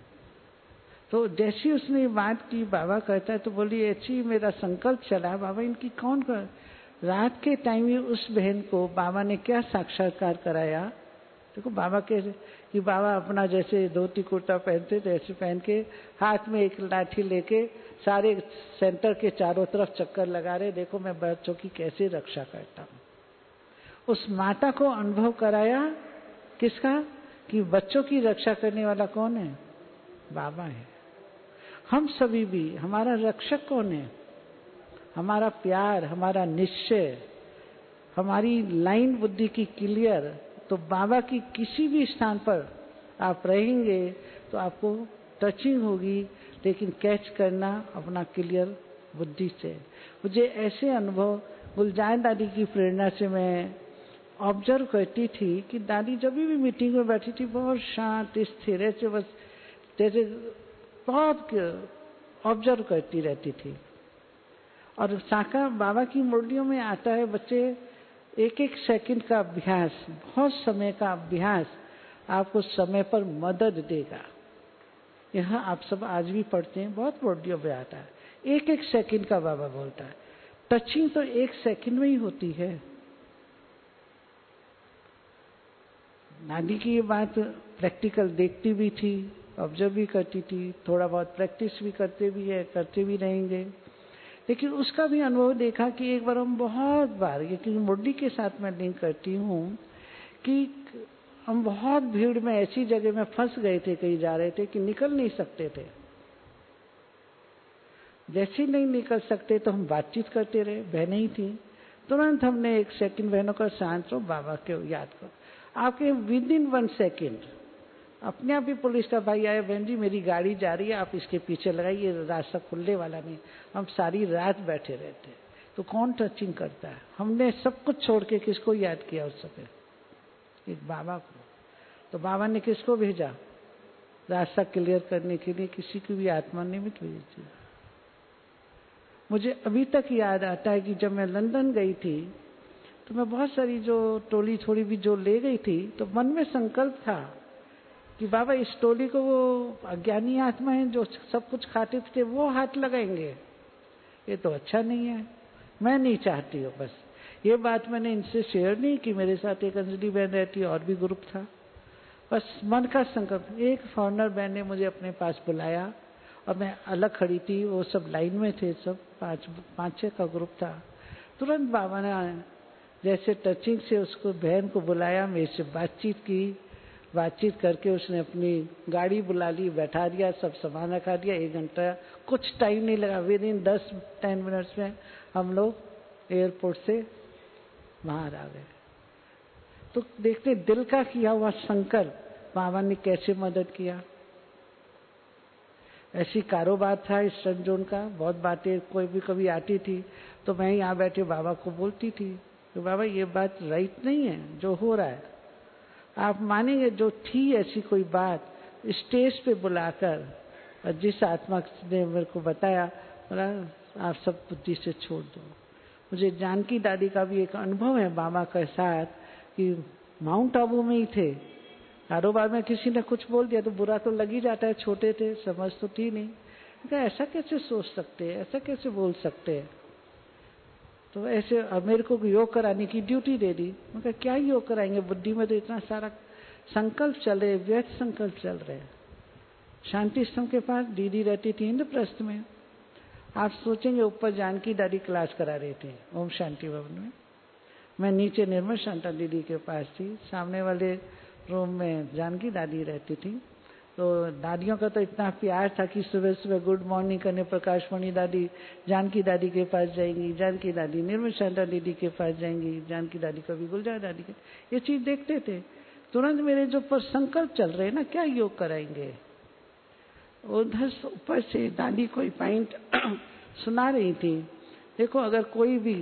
तो जैसी उसने बात की, बाबा कहता है, तो बोली ऐसी मेरा संकल्प चला, बाबा इनकी कौन कर। रात के टाइम ही उस बहन को बाबा ने क्या साक्षात्कार कराया। देखो बाबा के कि बाबा अपना जैसे धोती कुर्ता पहनते थे ऐसे पहन के, हाथ में एक लाठी लेके सारे सेंटर के चारों तरफ चक्कर लगा रहे, देखो मैं बच्चों की कैसे रक्षा करता हूँ। उस माता को अनुभव कराया किसका, कि बच्चों की रक्षा करने वाला कौन है, बाबा है। हम सभी भी, हमारा रक्षक कौन है, हमारा प्यार, हमारा निश्चय, हमारी लाइन बुद्धि की क्लियर। तो बाबा की किसी भी स्थान पर आप रहेंगे तो आपको टचिंग होगी, लेकिन कैच करना अपना क्लियर बुद्धि से। मुझे ऐसे अनुभव गुलजार दादी की प्रेरणा से मैं ऑब्जर्व करती थी कि दादी जब भी मीटिंग में बैठी थी बहुत शांत स्थिर ऐसे बस जैसे बहुत ऑब्जर्व करती रहती थी। और साकार बाबा की मुरलियों में आता है, बच्चे एक एक सेकंड का अभ्यास, बहुत समय का अभ्यास आपको समय पर मदद देगा। यहाँ आप सब आज भी पढ़ते हैं, बहुत ऑडियो में आता है, 1-1 सेकंड का बाबा बोलता है। टचिंग तो 1 सेकंड में ही होती है। नानी की ये बात प्रैक्टिकल देखती भी थी, ऑब्जर्व भी करती थी, थोड़ा बहुत प्रैक्टिस भी करते भी रहेंगे। लेकिन उसका भी अनुभव देखा कि एक बार हम बहुत बार, ये कि मुरली के साथ मैं लिंक करती हूँ कि हम बहुत भीड़ में ऐसी जगह में फंस गए थे, कहीं जा रहे थे कि निकल नहीं सकते थे। जैसे ही नहीं निकल सकते तो हम बातचीत करते रहे, बहनें ही थी। तुरंत हमने 1 सेकंड बहनों का शांत रहो, बाबा को याद करो। आपके विदिन 1 सेकंड अपने आप ही पुलिस का भाई आया, बहन जी मेरी गाड़ी जा रही है, आप इसके पीछे लगाइए, रास्ता खुलने वाला नहीं। हम सारी रात बैठे रहते। तो कौन टचिंग करता है? हमने सब कुछ छोड़ के किसको याद किया उस समय? एक बाबा को। तो बाबा ने किसको भेजा? रास्ता क्लियर करने के लिए किसी की भी आत्मा निमित्त भेजी। मुझे अभी तक याद आता है कि जब मैं लंदन गई थी तो मैं बहुत सारी जो टोली थोड़ी भी जो ले गई थी, तो मन में संकल्प था कि बाबा इस टोली को वो अज्ञानी आत्मा है जो सब कुछ खाते थे वो हाथ लगाएंगे, ये तो अच्छा नहीं है, मैं नहीं चाहती हूँ। बस ये बात मैंने इनसे शेयर नहीं की। मेरे साथ एक अंजलि बहन रहती, और भी ग्रुप था। बस मन का संकल्प। एक फॉरनर बहन ने मुझे अपने पास बुलाया और मैं अलग खड़ी थी, वो सब लाइन में थे, सब 5-6 का ग्रुप था। तुरंत बाबा ने जैसे टचिंग से उसको बहन को बुलाया, मेरे से बातचीत करके उसने अपनी गाड़ी बुला ली, बैठा दिया, सब सामान रखा दिया। 1 घंटा कुछ टाइम नहीं लगा, विदिन 10-10 मिनट्स में हम लोग एयरपोर्ट से बाहर आ गए। तो देखते दिल का किया हुआ संकल्प बाबा ने कैसे मदद किया। ऐसी कारोबार था इस सन जोन का, बहुत बातें कोई भी कभी आती थी तो मैं यहाँ बैठे बाबा को बोलती थी कि बाबा ये बात राइट नहीं है जो हो रहा है। आप मानेंगे जो थी ऐसी कोई बात स्टेज पे बुलाकर, और जिस आत्मा ने मेरे को बताया, बोला आप सब बुद्धि से छोड़ दो। मुझे जानकी दादी का भी एक अनुभव है बाबा के साथ कि माउंट आबू में ही थे, कारोबार में किसी ने कुछ बोल दिया तो बुरा तो लग ही जाता है, छोटे थे, समझ तो थी नहीं। ऐसा कैसे सोच सकते हैं, ऐसा कैसे बोल सकते हैं? तो ऐसे मेरे को योग कराने की ड्यूटी दे दी। मैं कहा क्या योग कराएंगे, बुद्धि में तो इतना सारा संकल्प चल रहे, व्यर्थ संकल्प चल रहे। शांति स्तंभ के पास दीदी रहती थी इंद्रप्रस्थ में। आप सोचेंगे ऊपर जानकी दादी क्लास करा रहे थे ओम शांति भवन में, मैं नीचे निर्मल शांता दीदी के पास थी। सामने वाले रूम में जानकी दादी रहती थी। तो दादियों का तो इतना प्यार था कि सुबह सुबह गुड मॉर्निंग करने प्रकाशमणि दादी जानकी दादी के पास जाएंगी, जानकी दादी निर्मल शांता दीदी के पास जाएंगी, जानकी दादी कभी गुलजार दादी के, ये चीज देखते थे। तुरंत मेरे जो पर संकल्प चल रहे ना, क्या योग कराएंगे। उधर ऊपर से दादी कोई पॉइंट सुना रही थी, देखो अगर कोई भी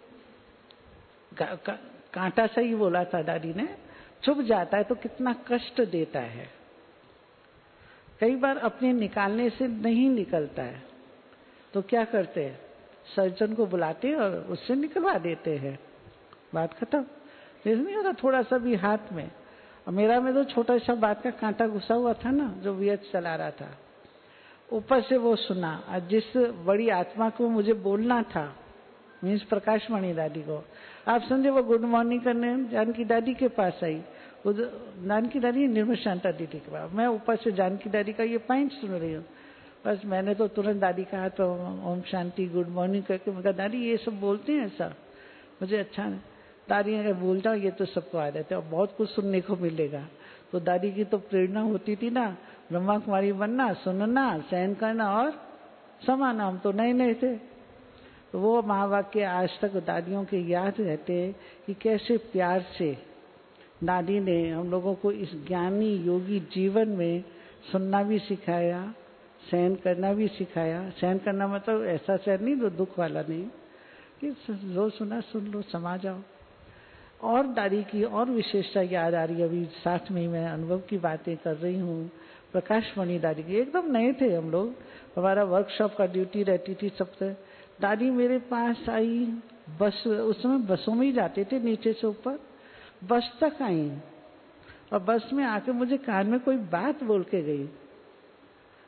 कांटा सही बोला था दादी ने, चुभ जाता है तो कितना कष्ट देता है। कई बार अपने निकालने से नहीं निकलता है तो क्या करते हैं, सर्जन को बुलाते हैं और उससे निकलवा देते हैं, बात खत्म। नहीं होता थोड़ा सा भी हाथ में। और मेरा में तो छोटा सा बात का कांटा घुसा हुआ था ना, जो व्यर्थ चला रहा था। ऊपर से वो सुना, और जिस बड़ी आत्मा को मुझे बोलना था, मीन्स प्रकाशमणि दादी को, आप समझे वो गुड मॉर्निंग करने जानकी दादी के पास आई। जानकी दादी निर्मल शांता दीदी के पास, मैं ऊपर से जानकी दादी का ये पॉइंट सुन रही हूँ। बस मैंने तो तुरंत दादी का हाथ ओम शांति गुड मॉर्निंग करके मैं कहा दादी ये सब बोलते हैं ऐसा, मुझे अच्छा नहीं। दादी अगर बोल जाओ ये तो सबको आदत है और बहुत कुछ सुनने को मिलेगा। तो दादी की तो प्रेरणा होती थी ना, ब्रह्मा कुमारी बनना, सुनना, सहन करना और समाना। हम तो नए नए थे, तो वो महावाक्य आज तक दादियों के याद रहते कि कैसे प्यार से दादी ने हम लोगों को इस ज्ञानी योगी जीवन में सुनना भी सिखाया, सहन करना भी सिखाया। सहन करना मतलब ऐसा सहन नहीं जो दुख वाला नहीं, कि जो सुना सुन लो, समा जाओ। और दादी की और विशेषता याद आ रही है, अभी साथ में ही मैं अनुभव की बातें कर रही हूँ। प्रकाशमणि दादी की एकदम नए थे हम लोग, हमारा वर्कशॉप का ड्यूटी रहती थी सबसे। दादी मेरे पास आई, बस उस समय बसों में ही जाते थे नीचे से ऊपर, बस तक आई और बस में आके मुझे कान में कोई बात बोल के गई।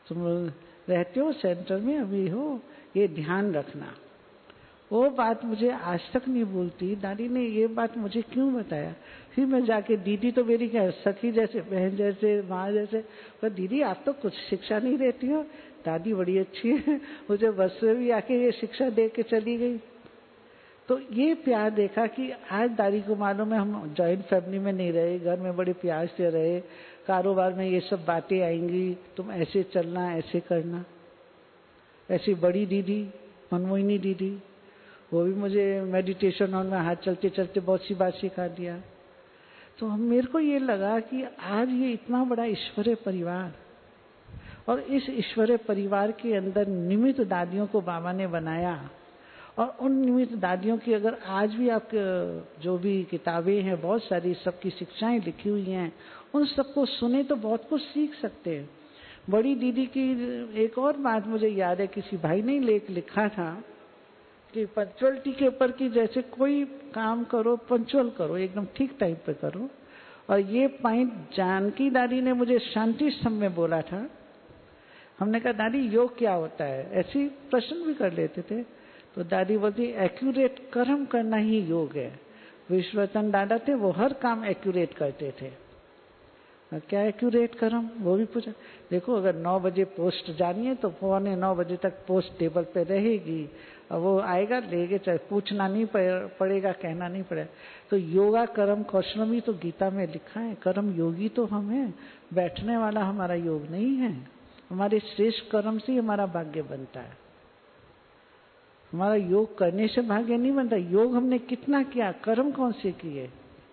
तुम रहते हो सेंटर में, अभी हो, ये ध्यान रखना। वो बात मुझे आज तक नहीं भूलती, दादी ने ये बात मुझे क्यों बताया। फिर मैं जाके, दीदी तो मेरी क्या सखी जैसे, बहन जैसे, माँ जैसे, पर दीदी आप तो कुछ शिक्षा नहीं देती हो। दादी बड़ी अच्छी है, मुझे बस में भी आके ये शिक्षा दे के चली गई। तो ये प्यार देखा कि आज दादी को मालूम है हम जॉइंट फैमिली में नहीं रहे, घर में बड़े प्यार से रहे, कारोबार में ये सब बातें आएंगी, तुम ऐसे चलना, ऐसे करना। ऐसी बड़ी दीदी मनमोहिनी दीदी, वो भी मुझे मेडिटेशन हॉल में हाथ चलते चलते बहुत सी बात सिखा दिया। तो मेरे को ये लगा कि आज ये इतना बड़ा ईश्वरीय परिवार, और इस ईश्वरीय परिवार के अंदर निमित्त दादियों को बाबा ने बनाया, और उन निमित्त दादियों की अगर आज भी आप जो भी किताबें हैं, बहुत सारी सबकी शिक्षाएं लिखी हुई हैं, उन सबको सुने तो बहुत कुछ सीख सकते हैं। बड़ी दीदी की एक और बात मुझे याद है, किसी भाई ने लेख लिखा था कि पंचुअलिटी के ऊपर, कि जैसे कोई काम करो पंचुअल करो, एकदम ठीक टाइम पे करो। और ये पॉइंट जानकी दादी ने मुझे शांति स्तंभ में बोला था। हमने कहा दादी योग क्या होता है, ऐसी प्रश्न भी कर लेते थे। तो दादी बोलती एक्यूरेट कर्म करना ही योग है। विश्वरतन दादा थे, वो हर काम एक्यूरेट करते थे। क्या एक्यूरेट कर्म, वो भी पूछा। देखो अगर 9 बजे पोस्ट जानी है तो 9:15 बजे तक पोस्ट टेबल पे रहेगी, और वो आएगा लेके, चाहे पूछना नहीं पड़ेगा, कहना नहीं पड़ेगा। तो योगा कर्म कौशलम ही तो गीता में लिखा है। कर्म योगी तो हम हैं, बैठने वाला हमारा योग नहीं है। हमारे श्रेष्ठ कर्म से हमारा भाग्य बनता है, हमारा योग करने से भाग्य नहीं बनता। योग हमने कितना किया, कर्म कौन से किए।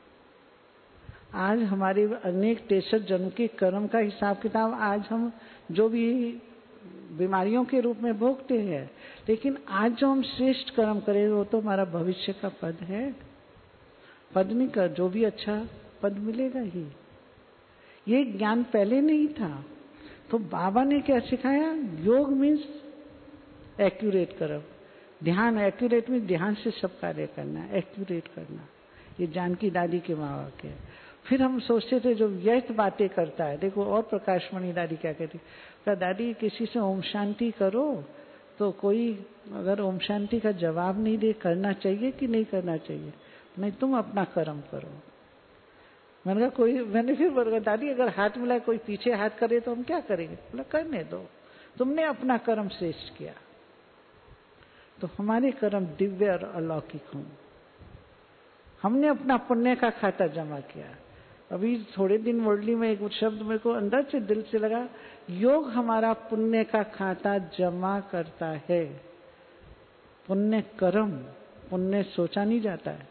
आज हमारे अनेक 63 जन्म के कर्म का हिसाब किताब आज हम जो भी बीमारियों के रूप में भोगते हैं, लेकिन आज जो हम श्रेष्ठ कर्म करें वो तो हमारा भविष्य का पद है। पद नहीं कर, जो भी अच्छा पद मिलेगा ही। ये ज्ञान पहले नहीं था। तो बाबा ने क्या सिखाया, योग मीन्स एक्यूरेट कर्म, ध्यान। एक्यूरेट मीन्स ध्यान से सब कार्य करना, एक्यूरेट करना। ये जानकी दादी के माँ बाप के। फिर हम सोचते थे जो व्यर्थ बातें करता है, देखो और प्रकाशमणि दादी क्या कहती, क्या दादी किसी से ओम शांति करो तो कोई अगर ओम शांति का जवाब नहीं दे, करना चाहिए कि नहीं करना चाहिए, नहीं तुम अपना कर्म करो। मैंने कहा कोई, मैंने फिर बोला दादी अगर हाथ मिलाए कोई पीछे हाथ करे तो हम क्या करेंगे। बोला करने दो, तुमने अपना कर्म श्रेष्ठ किया। तो हमारे कर्म दिव्य और अलौकिक हों। हमने अपना पुण्य का खाता जमा किया। अभी थोड़े दिन मुरली में एक शब्द मेरे को अंदर से दिल से लगा, योग हमारा पुण्य का खाता जमा करता है। पुण्य कर्म, पुण्य सोचा नहीं जाता है,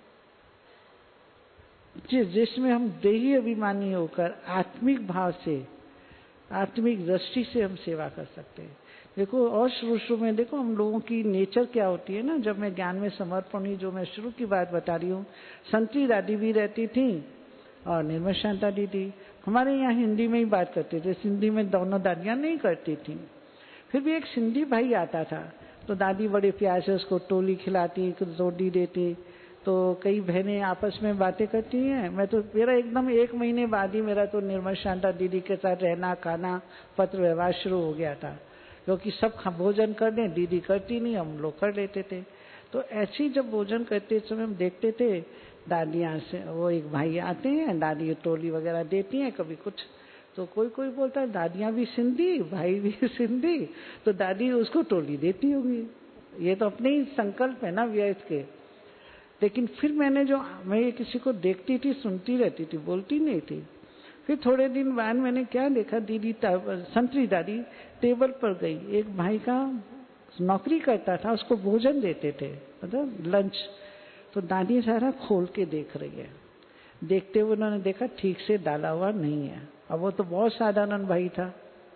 जिसमें हम देही अभिमानी होकर आत्मिक भाव से, आत्मिक दृष्टि से हम सेवा कर सकते हैं। देखो और शुरू में देखो हम लोगों की नेचर क्या होती है ना। जब मैं ज्ञान में समर्पण हुई, जो मैं शुरू की बात बता रही हूँ, संतरी दादी भी रहती थी और निर्मल शांता दीदी। हमारे यहाँ हिंदी में ही बात करते थे, सिंधी में दोनों दादियाँ नहीं करती थी। फिर भी एक सिंधी भाई आता था तो दादी बड़े प्यार से उसको टोली खिलाती, रोटी देती। तो कई बहनें आपस में बातें करती हैं। मैं तो, मेरा एकदम 1 महीने बाद ही मेरा तो निर्मल शांता दीदी के साथ रहना, खाना, पत्र व्यवहार शुरू हो गया था। क्योंकि सब भोजन कर दें, दीदी करती नहीं, हम लोग कर लेते थे। तो ऐसे ही जब भोजन करते समय हम देखते थे दादियाँ से, वो एक भाई आते हैं, दादी टोली वगैरह देती हैं, कभी कुछ तो कोई बोलता है दादियाँ भी सिंधी, भाई भी सिंधी, तो दादी उसको टोली देती होगी। ये तो अपने ही संकल्प है ना व्यर्थ के। लेकिन फिर मैं ये किसी को देखती थी, सुनती रहती थी, बोलती नहीं थी। फिर थोड़े दिन बाद मैंने क्या देखा, दीदी संतरी दादी टेबल पर गई, एक भाई का नौकरी करता था, उसको भोजन देते थे, मतलब लंच। तो दादी सारा खोल के देख रही है। देखते हुए उन्होंने देखा ठीक से डाला हुआ नहीं है। अब वो तो बहुत साधारण भाई था।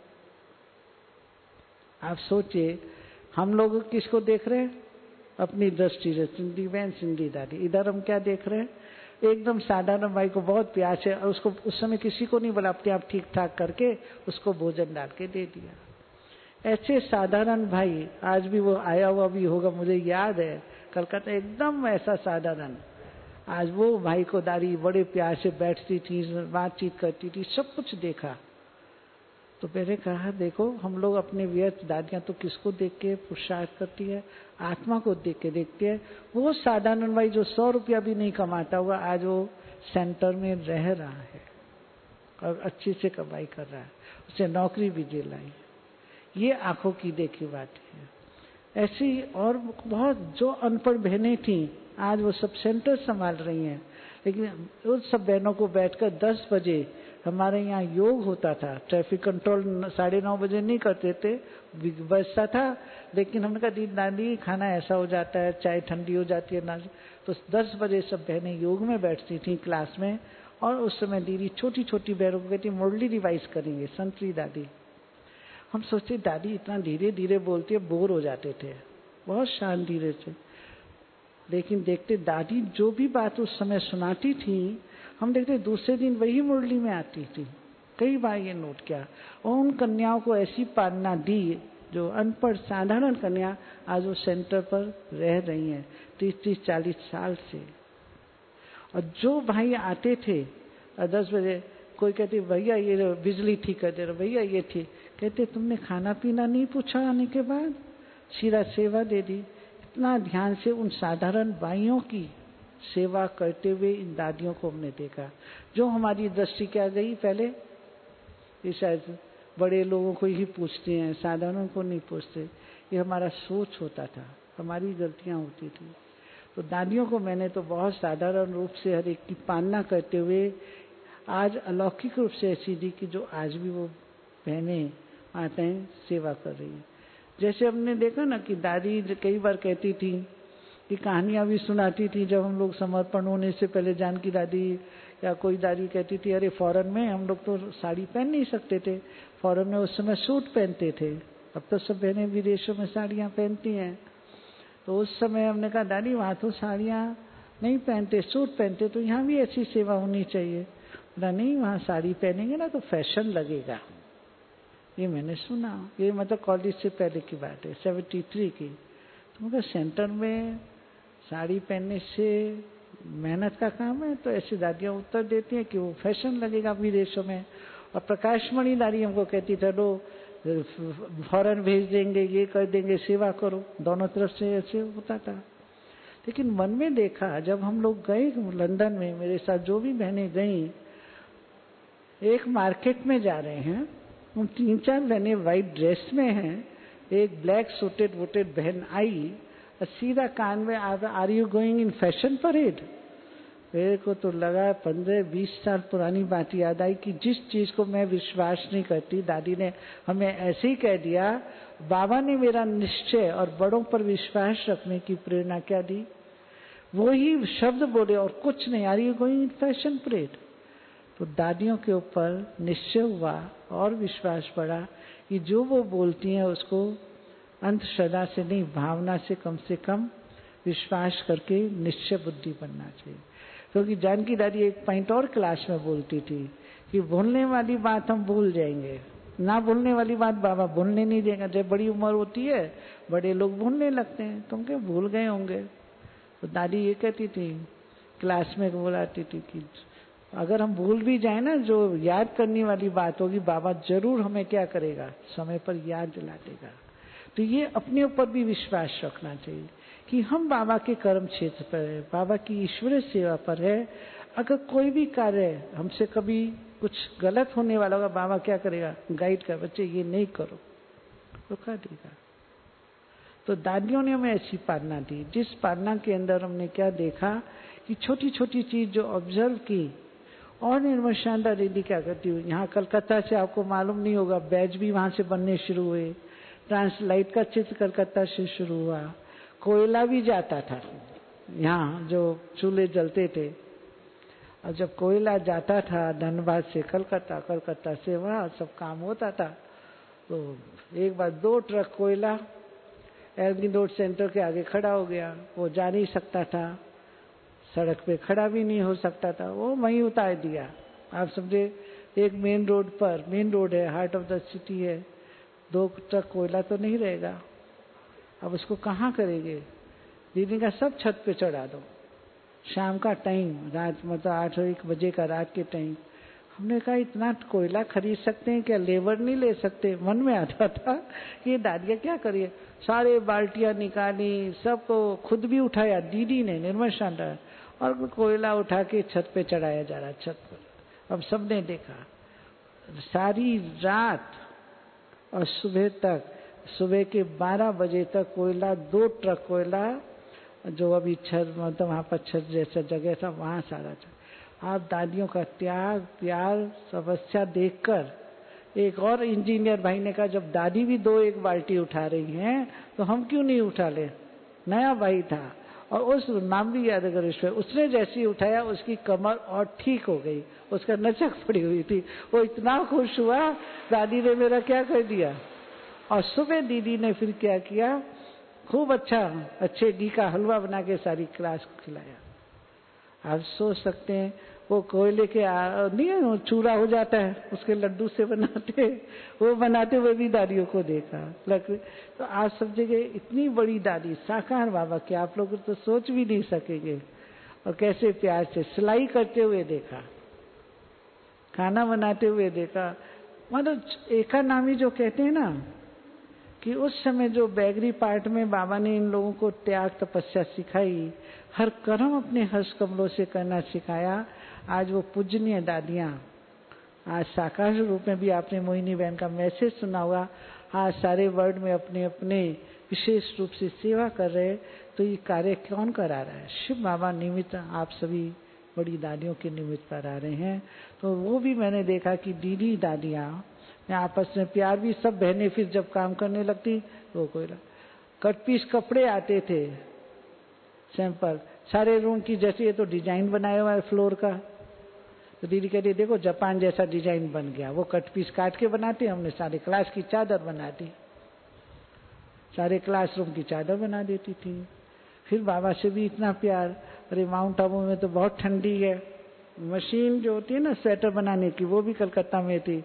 आप सोचिए हम लोग किसको देख रहे हैं, अपनी दृष्टि से, सिंधी बहन, सिंधी दादी। इधर हम क्या देख रहे हैं, एकदम साधारण भाई को बहुत प्यार से, और उसको उस समय किसी को नहीं बोला, अपने आप ठीक ठाक करके उसको भोजन डाल के दे दिया। ऐसे साधारण भाई आज भी वो आया हुआ भी होगा, मुझे याद है कलकत्ता, एकदम ऐसा साधारण। आज वो भाई को दादी बड़े प्यार से बैठती थी, बातचीत करती थी, सब कुछ देखा। तो मैंने कहा देखो हम लोग अपने व्यर्थ, दादियां तो किसको देख के पुरुषार्थ करती है, आत्मा को देख के देखती है। वो साधारण भाई जो 100 रुपया भी नहीं कमाता हुआ आज वो सेंटर में रह रहा है और अच्छे से कमाई कर रहा है, उसे नौकरी भी दिलाई। ये आंखों की देखी बात है। ऐसी और बहुत जो अनपढ़ बहनें थी आज वो सब सेंटर संभाल रही हैं। लेकिन उस सब बहनों को बैठकर 10 बजे हमारे यहाँ योग होता था। ट्रैफिक कंट्रोल 9:30 बजे नहीं करते थे, बजता था। लेकिन हमने कहा दादी खाना ऐसा हो जाता है, चाय ठंडी हो जाती है ना, तो 10 बजे सब बहनें योग में बैठती थी क्लास में। और उस समय दीदी छोटी छोटी बहनों को कहती मुरली रिवाइज करेंगे, संतरी दादी। हम सोचते दादी इतना धीरे धीरे बोलती है, बोर हो जाते थे, बहुत शांत धीरे से। लेकिन देखते दादी जो भी बात उस समय सुनाती थी, हम देखते दूसरे दिन वही मुरली में आती थी। कई बार ये नोट किया। और उन कन्याओं को ऐसी पालना दी जो अनपढ़ साधारण कन्या आज वो सेंटर पर रह रही हैं 30-40 साल से। और जो भाई आते थे 10 बजे, कोई कहती भैया ये बिजली ठीक कर दे रहे, भैया ये ठीक, कहते तुमने खाना पीना नहीं पूछा आने के बाद, सीधा सेवा दे दी। इतना ध्यान से उन साधारण बाइयों की सेवा करते हुए इन दादियों को हमने देखा। जो हमारी दृष्टि क्या गई पहले, ये शायद बड़े लोगों को ही पूछते हैं, साधारणों को नहीं पूछते। ये हमारा सोच होता था, हमारी गलतियां होती थी। तो दादियों को मैंने तो बहुत साधारण रूप से हर एक की पालना करते हुए आज अलौकिक रूप से ऐसी दी कि जो आज भी वो बहनें माताएं सेवा कर रही हैं। जैसे हमने देखा ना कि दादी कई बार कहती थी कि कहानियां भी सुनाती थी। जब हम लोग समर्पण होने से पहले जानकी दादी या कोई दादी कहती थी अरे फॉरेन में हम लोग तो साड़ी पहन नहीं सकते थे, फॉरेन में उस समय सूट पहनते थे, अब तो सब बहनें विदेशों में साड़ियां पहनती हैं। तो उस समय हमने कहा दादी वहाँ तो साड़ियाँ नहीं पहनते, सूट पहनते, तो यहाँ भी ऐसी सेवा होनी चाहिए। बोला नहीं वहाँ साड़ी पहनेंगे ना तो फैशन लगेगा। ये मैंने सुना, ये मतलब कॉलेज से पहले की बात है 73 की। तो मुझे सेंटर में साड़ी पहनने से मेहनत का काम है, तो ऐसी दादियाँ उत्तर देती हैं कि वो फैशन लगेगा विदेशों में। और प्रकाशमणि दादी हमको कहती था लो फॉरेन भेज देंगे, ये कर देंगे, सेवा करो। दोनों तरफ से ऐसे होता था। लेकिन मन में देखा जब हम लोग गए लंदन में, मेरे साथ जो भी बहनें गई, एक मार्केट में जा रहे हैं, उन 3-4 बहनें वाइट ड्रेस में हैं, एक ब्लैक सूटेड वोटेड बहन आई और सीधा कान में are you going in fashion parade. मेरे को तो लगा 15-20 साल पुरानी बात याद आई कि जिस चीज को मैं विश्वास नहीं करती, दादी ने हमें ऐसे ही कह दिया। बाबा ने मेरा निश्चय और बड़ों पर विश्वास रखने की प्रेरणा क्या दी, वो ही शब्द बोले और कुछ नहीं, are you going in fashion parade. तो दादियों के ऊपर निश्चय हुआ और विश्वास बढ़ा कि जो वो बोलती हैं उसको अंधश्रद्धा से नहीं, भावना से कम विश्वास करके निश्चय बुद्धि बनना चाहिए। क्योंकि जानकी दादी एक पॉइंट और क्लास में बोलती थी कि भूलने वाली बात हम भूल जाएंगे, ना भूलने वाली बात बाबा भूलने नहीं देगा। जब बड़ी उम्र होती है बड़े लोग भूलने लगते हैं, तुम क्या भूल गए होंगे। तो दादी ये कहती थी, क्लास में बोलाती थी कि अगर हम भूल भी जाए ना, जो याद करने वाली बात होगी बाबा जरूर हमें क्या करेगा, समय पर याद दिला देगा। तो ये अपने ऊपर भी विश्वास रखना चाहिए कि हम बाबा के कर्म क्षेत्र पर है, बाबा की ईश्वरीय सेवा पर है। अगर कोई भी कार्य हमसे कभी कुछ गलत होने वाला होगा, बाबा क्या करेगा, गाइड कर, बच्चे ये नहीं करो, तो कर देगा। तो दादियों ने हमें ऐसी पालना दी, जिस पालना के अंदर हमने क्या देखा कि छोटी छोटी चीज जो ऑब्जर्व की। और निर्मल शांता दीदी क्या करती हुई, यहाँ कलकत्ता से आपको मालूम नहीं होगा, बैज भी वहां से बनने शुरू हुए, ट्रांसलाइट का चित्र कलकत्ता से शुरू हुआ, कोयला भी जाता था यहाँ, जो चूल्हे जलते थे। और जब कोयला जाता था धनबाद से कलकत्ता, कलकत्ता से वहाँ सब काम होता था। तो एक बार 2 ट्रक कोयला एल्गिन रोड सेंटर के आगे खड़ा हो गया, वो जा नहीं सकता था, सड़क पे खड़ा भी नहीं हो सकता था, वो वहीं उतार दिया। आप समझे, एक मेन रोड पर, मेन रोड है, हार्ट ऑफ द सिटी है, 2 ट्रक कोयला तो नहीं रहेगा। अब उसको कहाँ करेंगे। दीदी का सब छत पे चढ़ा दो, शाम का टाइम, रात मतलब 8-1 बजे का रात के टाइम, हमने कहा इतना कोयला खरीद सकते हैं क्या, लेबर नहीं ले सकते? मन में आता था ये दादियाँ क्या करिए। सारे बाल्टियाँ निकाली, सबको खुद भी उठाया दीदी ने, निर्मल शांता, और कोयला उठा के छत पे चढ़ाया जा रहा, छत पर। अब सबने देखा सारी रात और सुबह तक, सुबह के 12 बजे तक कोयला, 2 ट्रक कोयला, जो अभी छत मतलब वहाँ पर छत जैसा जगह था वहाँ सारा था। आप दादियों का त्याग, प्यार, समस्या देखकर एक और इंजीनियर भाई ने कहा जब दादी भी 2-1 बाल्टी उठा रही हैं तो हम क्यों नहीं उठा ले। नया भाई था और उस नाम भी याद अगर ईश्वर, उसने जैसे ही उठाया उसकी कमर और ठीक हो गई, उसका नचक पड़ी हुई थी। वो इतना खुश हुआ, दादी ने मेरा क्या कर दिया। और सुबह दीदी ने फिर क्या किया, खूब अच्छे घी का हलवा बना के सारी क्लास को खिलाया। आप सोच सकते हैं वो कोयले के नहीं चूरा हो जाता है, उसके लड्डू से बनाते, वो बनाते हुए भी दादियों को देखा लकड़ी। तो आज सब जगह इतनी बड़ी दादी साकार बाबा की आप लोग तो सोच भी नहीं सकेंगे। और कैसे प्यार से सिलाई करते हुए देखा, खाना बनाते हुए देखा। मतलब एका नामी जो कहते हैं ना कि उस समय जो बैगरी पार्ट में बाबा ने इन लोगों को त्याग तपस्या सिखाई, हर कर्म अपने हर्ष कमलों से करना सिखाया। आज वो पूजनीय दादियाँ आज साकार रूप में भी, आपने मोहिनी बहन का मैसेज सुना होगा, आज सारे वर्ल्ड में अपने अपने विशेष रूप से सेवा कर रहे। तो ये कार्य कौन करा रहा है? शिव बाबा निमित्त आप सभी बड़ी दादियों के निमित्त करा रहे हैं। तो वो भी मैंने देखा कि दीदी दादियाँ आपस में प्यार भी, सब बहनें फिर जब काम करने लगती तो कोई कट पीस कपड़े आते थे सैंपल सारे रूम की, जैसे ये तो डिजाइन बनाया हुआ है फ्लोर का, तो दीदी कहती देखो जापान जैसा डिजाइन बन गया। वो कट पीस काट के बनाते, हमने सारे क्लास की चादर बना दी, सारे क्लासरूम की चादर बना देती थी। फिर बाबा से भी इतना प्यार। अरे माउंट आबू में तो बहुत ठंडी है, मशीन जो होती है ना स्वेटर बनाने की, वो भी कलकत्ता में थी।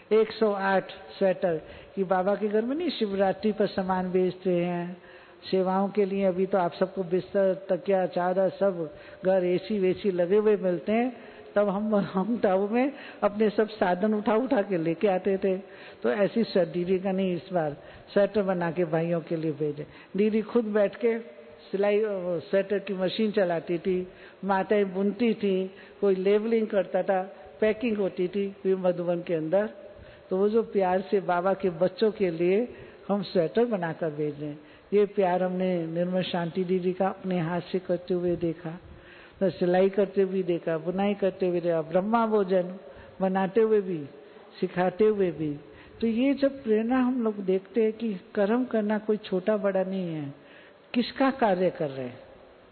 108 स्वेटर कि बाबा के घर में नहीं शिवरात्रि पर सामान बेचते हैं सेवाओं के लिए। अभी तो आप सबको बिस्तर, तकिया, चादर सब घर एसी वेसी लगे हुए मिलते हैं। तब हम टाऊ में अपने सब साधन उठा उठा के लेके आते थे। तो ऐसी दीदी का नहीं, इस बार स्वेटर बना के भाइयों के लिए भेजे। दीदी खुद बैठ के सिलाई स्वेटर की मशीन चलाती थी, माताएं बुनती थी, कोई लेबलिंग करता था, पैकिंग होती थी फिर मधुबन के अंदर। तो वो जो प्यार से बाबा के बच्चों के लिए हम स्वेटर बनाकर भेज रहे हैं, ये प्यार हमने निर्मल शांति दीदी का अपने हाथ से करते हुए देखा, तो सिलाई करते हुए देखा, बुनाई करते हुए देखा, ब्रह्मा भोजन बनाते हुए भी, सिखाते हुए भी। तो ये जब प्रेरणा हम लोग देखते हैं कि कर्म करना कोई छोटा बड़ा नहीं है, किसका कार्य कर रहे हैं।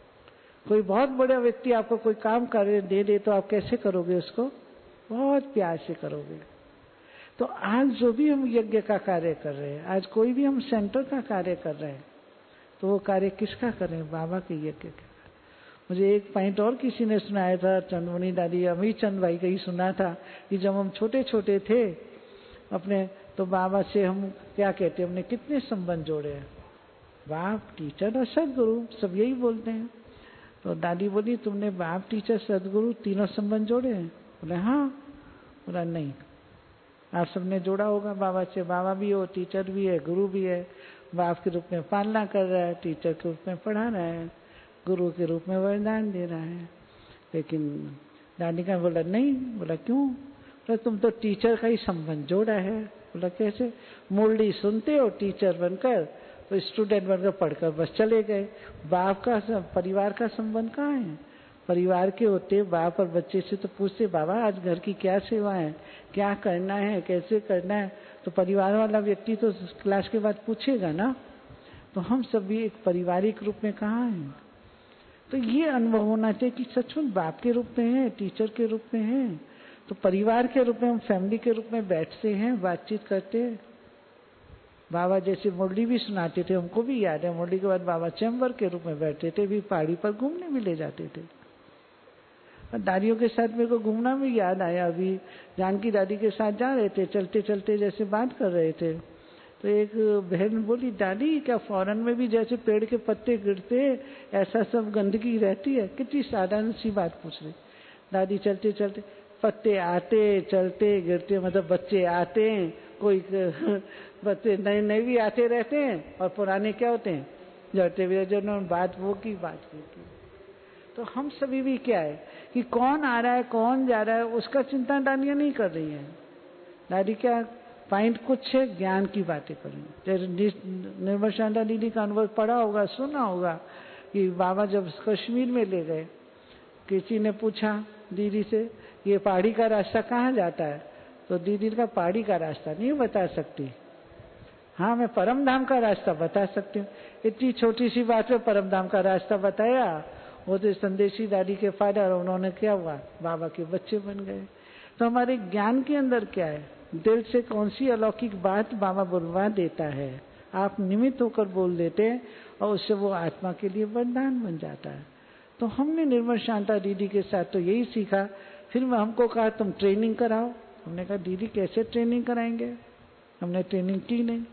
कोई बहुत बड़ा व्यक्ति आपको कोई काम कार्य दे दे तो आप कैसे करोगे उसको? बहुत प्यार से करोगे। तो आज जो भी हम यज्ञ का कार्य कर रहे हैं, आज कोई भी हम सेंटर का कार्य कर रहे हैं, तो वो कार्य किसका करें? बाबा के यज्ञ का। मुझे एक पॉइंट और किसी ने सुनाया था, चंदमणि दादी, अमित चंद भाई का ही सुना था कि जब हम छोटे छोटे थे अपने, तो बाबा से हम क्या कहते, हमने कितने संबंध जोड़े हैं, बाप, टीचर और सदगुरु, सब यही बोलते हैं। तो दादी बोली तुमने बाप, टीचर, सदगुरु तीनों संबंध जोड़े हैं? बोले हाँ। बोला नहीं, आप सबने जोड़ा होगा बाबा से। बाबा भी हो, टीचर भी है, गुरु भी है। बाप के रूप में पालना कर रहा है, टीचर के रूप में पढ़ा रहा है, गुरु के रूप में वरदान दे रहा है। लेकिन दादी का बोला नहीं। बोला क्यों? बोला तुम तो टीचर का ही संबंध जोड़ा है। बोला कैसे? मुरली सुनते हो टीचर बनकर, तो स्टूडेंट बनकर पढ़कर बस चले गए। बाप का परिवार का संबंध कहाँ है? परिवार के होते बाप और बच्चे से तो पूछते बाबा आज घर की क्या सेवा है, क्या करना है, कैसे करना है। तो परिवार वाला व्यक्ति तो क्लास के बाद पूछेगा ना। तो हम सभी एक पारिवारिक रूप में कहाँ हैं? तो ये अनुभव होना चाहिए कि सचमुच बाप के रूप में है, टीचर के रूप में है, तो परिवार के रूप में हम फैमिली के रूप में बैठते हैं, बातचीत करते हैं। बाबा जैसे मुरली भी सुनाते थे, हमको भी याद है। मुरली के बाद बाबा चैम्बर के रूप में बैठते थे, भी पहाड़ी पर घूमने भी ले जाते थे। दादियों के साथ मेरे को घूमना भी याद आया। अभी जानकी दादी के साथ जा रहे थे, चलते चलते जैसे बात कर रहे थे, तो एक बहन बोली दादी क्या फॉरेन में भी जैसे पेड़ के पत्ते गिरते ऐसा सब गंदगी रहती है? कितनी साधारण सी बात पूछ रही। दादी चलते चलते पत्ते आते चलते गिरते, मतलब बच्चे आते हैं, कोई बच्चे नए नए भी आते रहते हैं और पुराने क्या होते हैं, जड़ते हुए। जो बात वो की। तो हम सभी भी क्या है कि कौन आ रहा है कौन जा रहा है उसका चिंता दादियाँ नहीं कर रही है। दादी क्या पॉइंट कुछ है, ज्ञान की बातें करें। जैसे निर्मल शांता दीदी का अनुभव पढ़ा होगा, सुना होगा कि बाबा जब कश्मीर में ले गए, किसी ने पूछा दीदी से ये पहाड़ी का रास्ता कहाँ जाता है, तो दीदी का पहाड़ी का रास्ता नहीं बता सकती, हाँ मैं परम धाम का रास्ता बता सकती हूँ। इतनी छोटी सी बात में परम धाम का रास्ता बताया। वो तो संदेशी दादी के फादर, उन्होंने क्या हुआ, बाबा के बच्चे बन गए। तो हमारे ज्ञान के अंदर क्या है, दिल से कौन सी अलौकिक बात बाबा बुलवा देता है, आप निमित्त होकर बोल देते हैं और उससे वो आत्मा के लिए वरदान बन जाता है। तो हमने निर्मल शांता दीदी के साथ तो यही सीखा। फिर हमको कहा तुम ट्रेनिंग कराओ। हमने कहा दीदी कैसे ट्रेनिंग कराएंगे, हमने ट्रेनिंग की नहीं।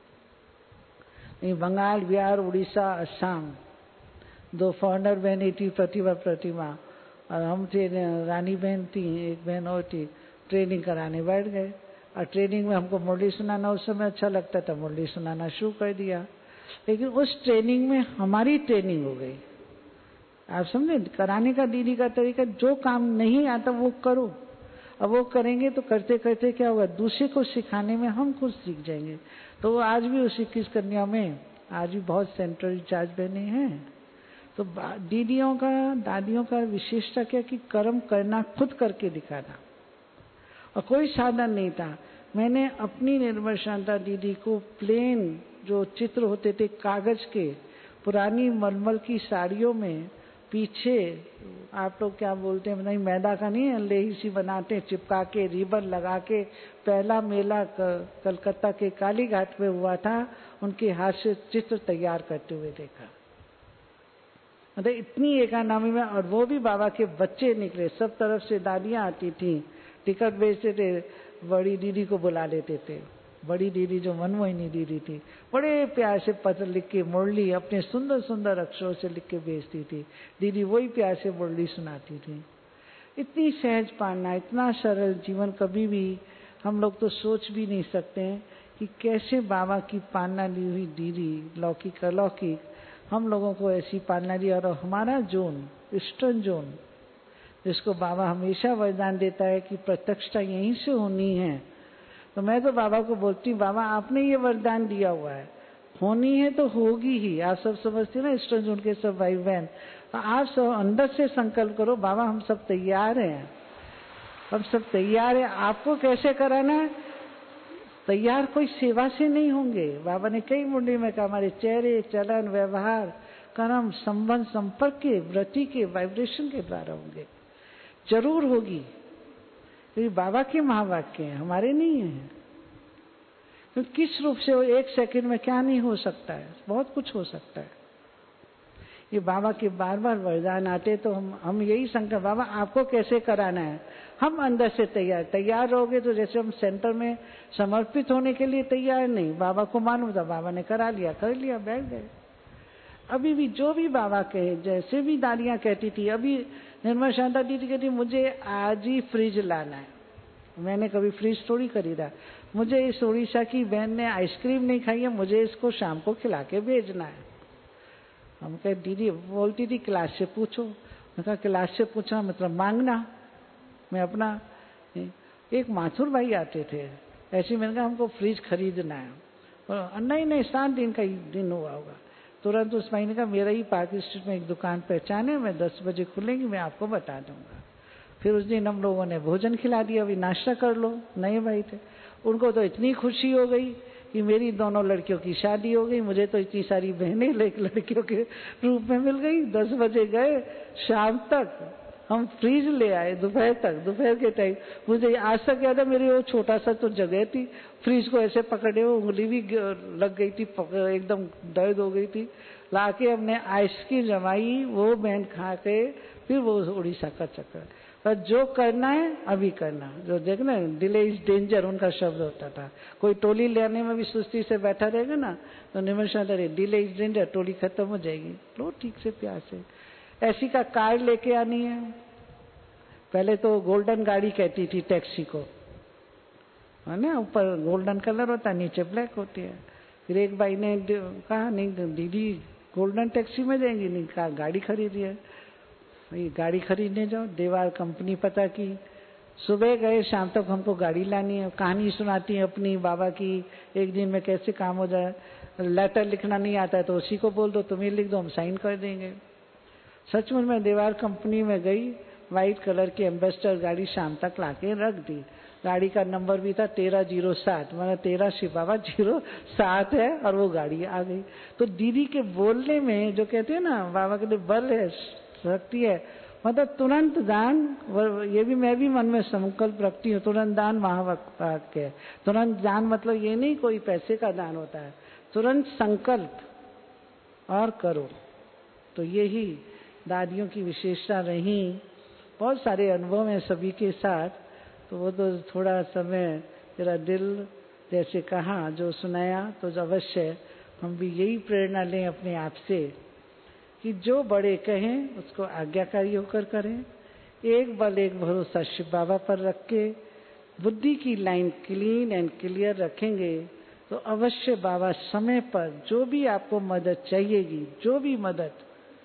बंगाल, बिहार, उड़ीसा, असम, 2 फॉरनर बहनें थी, प्रतिमा, और हम थे, रानी बहन थी, एक बहन और थी। ट्रेनिंग कराने बैठ गए और ट्रेनिंग में हमको मुरली सुनाना उस समय अच्छा लगता था, मुरली सुनाना शुरू कर दिया। लेकिन उस ट्रेनिंग में हमारी ट्रेनिंग हो गई। आप समझे, कराने का दीदी का तरीका, जो काम नहीं आता वो करो। अब वो करेंगे तो करते करते क्या होगा, दूसरे को सिखाने में हम खुद सीख जाएंगे। तो आज भी उस 21 कन्या में आज भी बहुत सेंट्रल इंचार्ज बने हैं। तो दीदियों का, दादियों का विशेषता क्या कि कर्म करना, खुद करके दिखाना, और कोई साधन नहीं था। मैंने अपनी निर्मल शांता दीदी को प्लेन जो चित्र होते थे कागज के, पुरानी मलमल की साड़ियों में, पीछे आप लोग क्या बोलते हैं नहीं, मैदा का नहीं है, लेही सी बनाते चिपका के, रिबन लगा के। पहला मेला कलकत्ता के काली घाट में हुआ था, उनके हाथ से चित्र तैयार करते हुए देखा। मतलब इतनी एकानामी में, और वो भी बाबा के बच्चे निकले, सब तरफ से दादियां आती थी, टिकट बेचते थे, बड़ी दीदी को बुला लेते थे। बड़ी दीदी जो मनमोहिनी दीदी थी, बड़े प्यार से पत्र लिख के मुरली अपने सुंदर सुंदर अक्षरों से लिख के भेजती थी। दीदी वही प्यार से मुरली सुनाती थी। इतनी सहज पालना, इतना सरल जीवन, कभी भी हम लोग तो सोच भी नहीं सकते हैं कि कैसे बाबा की पालना ली हुई दीदी, लौकिक अलौकिक, हम लोगों को ऐसी पालना दी। और हमारा जोन, ईस्टर्न जोन, जिसको बाबा हमेशा वरदान देता है कि प्रत्यक्षता यहीं से होनी है। तो मैं तो बाबा को बोलती हूँ, बाबा आपने ये वरदान दिया हुआ है, होनी है तो होगी ही। आप सब समझते हैं ना, ईस्टर्न जोन के सब भाई बहन, आप सब अंदर से संकल्प करो, बाबा हम सब तैयार हैं, हम सब तैयार हैं। आपको कैसे कराना है, तैयार कोई सेवा से नहीं होंगे। बाबा ने कई मुंडी में कहा, हमारे चेहरे, चलन, व्यवहार, कर्म, संबंध, संपर्क के, वृत्ति के, वाइब्रेशन के द्वारा होंगे। जरूर होगी, क्योंकि बाबा के महावाक्य हैं, हमारे नहीं हैं। तो किस रूप से वो 1 सेकंड में क्या नहीं हो सकता है, बहुत कुछ हो सकता है। ये बाबा के बार बार वरदान आते, तो हम यही संकल्प, बाबा आपको कैसे कराना है, हम अंदर से तैयार रहोगे तो जैसे हम सेंटर में समर्पित होने के लिए तैयार नहीं, बाबा को मालूम था, बाबा ने करा लिया, कर लिया, बैठ गए। अभी भी जो भी बाबा कहे, जैसे भी दादियां कहती थी, अभी निर्मल शांता दीदी कहती मुझे आज ही फ्रिज लाना है। मैंने कभी फ्रिज थोड़ी खरीदा, मुझे इस उड़ीसा की बहन ने आइसक्रीम नहीं खाई है, मुझे इसको शाम को खिला के भेजना है। हम कहे दीदी, बोलती थी क्लास से पूछो। मैं कहा क्लास से पूछना मतलब मांगना। मैं अपना, एक माथुर भाई आते थे ऐसे, मैंने कहा हमको फ्रिज खरीदना है, और नहीं 7 दिन का ही दिन हुआ होगा। तुरंत उस भाई ने कहा मेरा ही पार्क स्ट्रीट में एक दुकान पहचान है, मैं 10 बजे खुलेंगी, मैं आपको बता दूंगा। फिर उस दिन हम लोगों ने भोजन खिला दिया, अभी नाश्ता कर लो। नए भाई थे, उनको तो इतनी खुशी हो गई कि मेरी दोनों लड़कियों की शादी हो गई, मुझे तो इतनी सारी बहनें एक लड़कियों के रूप में मिल गई। 10 बजे गए, शाम तक हम फ्रिज ले आए, दोपहर तक, दोपहर के टाइम। मुझे आज तक याद है, मेरी वो छोटा सा तो जगह थी, फ्रिज को ऐसे पकड़े हुए उंगली भी लग गई थी, एकदम दर्द हो गई थी। लाके हमने आइसक्रीम जमाई, वो बहन खा के फिर वो उड़ीसा का चक्कर। पर जो करना है अभी करना, जो देखना डिले इज डेंजर उनका शब्द होता था। कोई टोली लेने में भी सुस्ती से बैठा रहेगा ना, तो Nirmal Shanta delay is danger, टोली खत्म हो जाएगी, लो ठीक से प्यार से। ऐसी का कार्ड लेके आनी है, पहले तो गोल्डन गाड़ी कहती थी टैक्सी को, है ना, ऊपर गोल्डन कलर होता है, नीचे ब्लैक होती है। फिर एक भाई ने कहा नहीं दीदी गोल्डन टैक्सी में जाएंगी, नहीं कहा गाड़ी खरीदी है, भाई गाड़ी खरीदने जाओ। देवार कंपनी पता की, सुबह गए शाम तक हमको गाड़ी लानी है, कहानी सुनाती है अपनी बाबा की, एक दिन में कैसे काम हो जाए, लेटर लिखना नहीं आता है तो उसी को बोल दो तुम ही लिख दो हम साइन कर देंगे। सचमुच में देवार कंपनी में गई, व्हाइट कलर की एम्बेसडर गाड़ी शाम तक लाके रख दी। गाड़ी का नंबर भी था 1307, मैंने 13 बाबा 07 है और वो गाड़ी आ गई। तो दीदी के बोलने में जो कहते हैं ना बाबा के लिए बल है, शक्ति है, मतलब तुरंत दान। ये भी मैं भी मन में संकल्प रखती हूँ, तुरंत दान महावाक्य है। तुरंत दान मतलब ये नहीं कोई पैसे का दान होता है, तुरंत संकल्प और करो। तो यही दादियों की विशेषता रही। बहुत सारे अनुभव हैं सभी के साथ, तो वो तो थोड़ा समय तेरा दिल जैसे कहा जो सुनाया, तो अवश्य हम भी यही प्रेरणा लें अपने आप से कि जो बड़े कहें उसको आज्ञाकारी होकर करें। एक बल एक भरोसा शिव बाबा पर रख के बुद्धि की लाइन क्लीन एंड क्लियर रखेंगे तो अवश्य बाबा समय पर जो भी आपको मदद चाहिएगी, जो भी मदद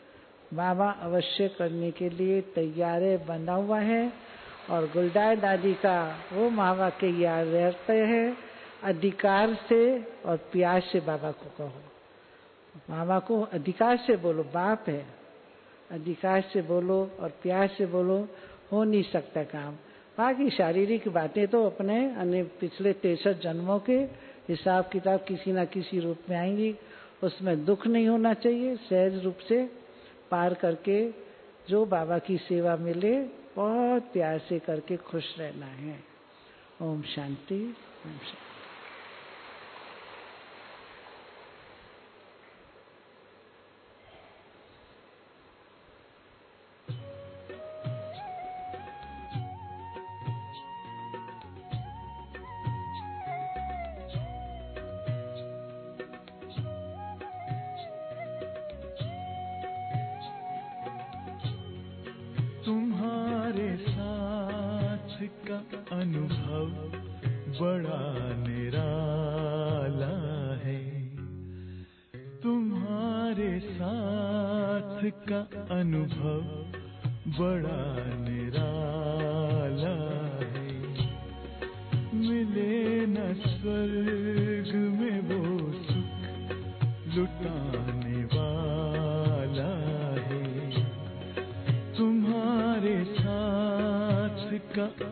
बाबा अवश्य करने के लिए तैयार है, बना हुआ है। और गुलदार दादी का वो महावाक्य याद रहता है, अधिकार से और प्यार से बाबा को कहो। बाबा को अधिकार से बोलो, बाप है, अधिकार से बोलो और प्यार से बोलो, हो नहीं सकता काम। बाकी शारीरिक बातें तो अपने अन्य पिछले 63 जन्मों के हिसाब किताब किसी ना किसी रूप में आएंगी, उसमें दुख नहीं होना चाहिए, सहज रूप से पार करके जो बाबा की सेवा मिले बहुत प्यार से करके खुश रहना है। ओम शांति, ओम शांति। तुम्हारे साथ का अनुभव बड़ा निराला है, तुम्हारे साथ का अनुभव बड़ा निराला है। मिले न स्वर्ग में वो सुख लुटाने वाला है, तुम्हारे साथ का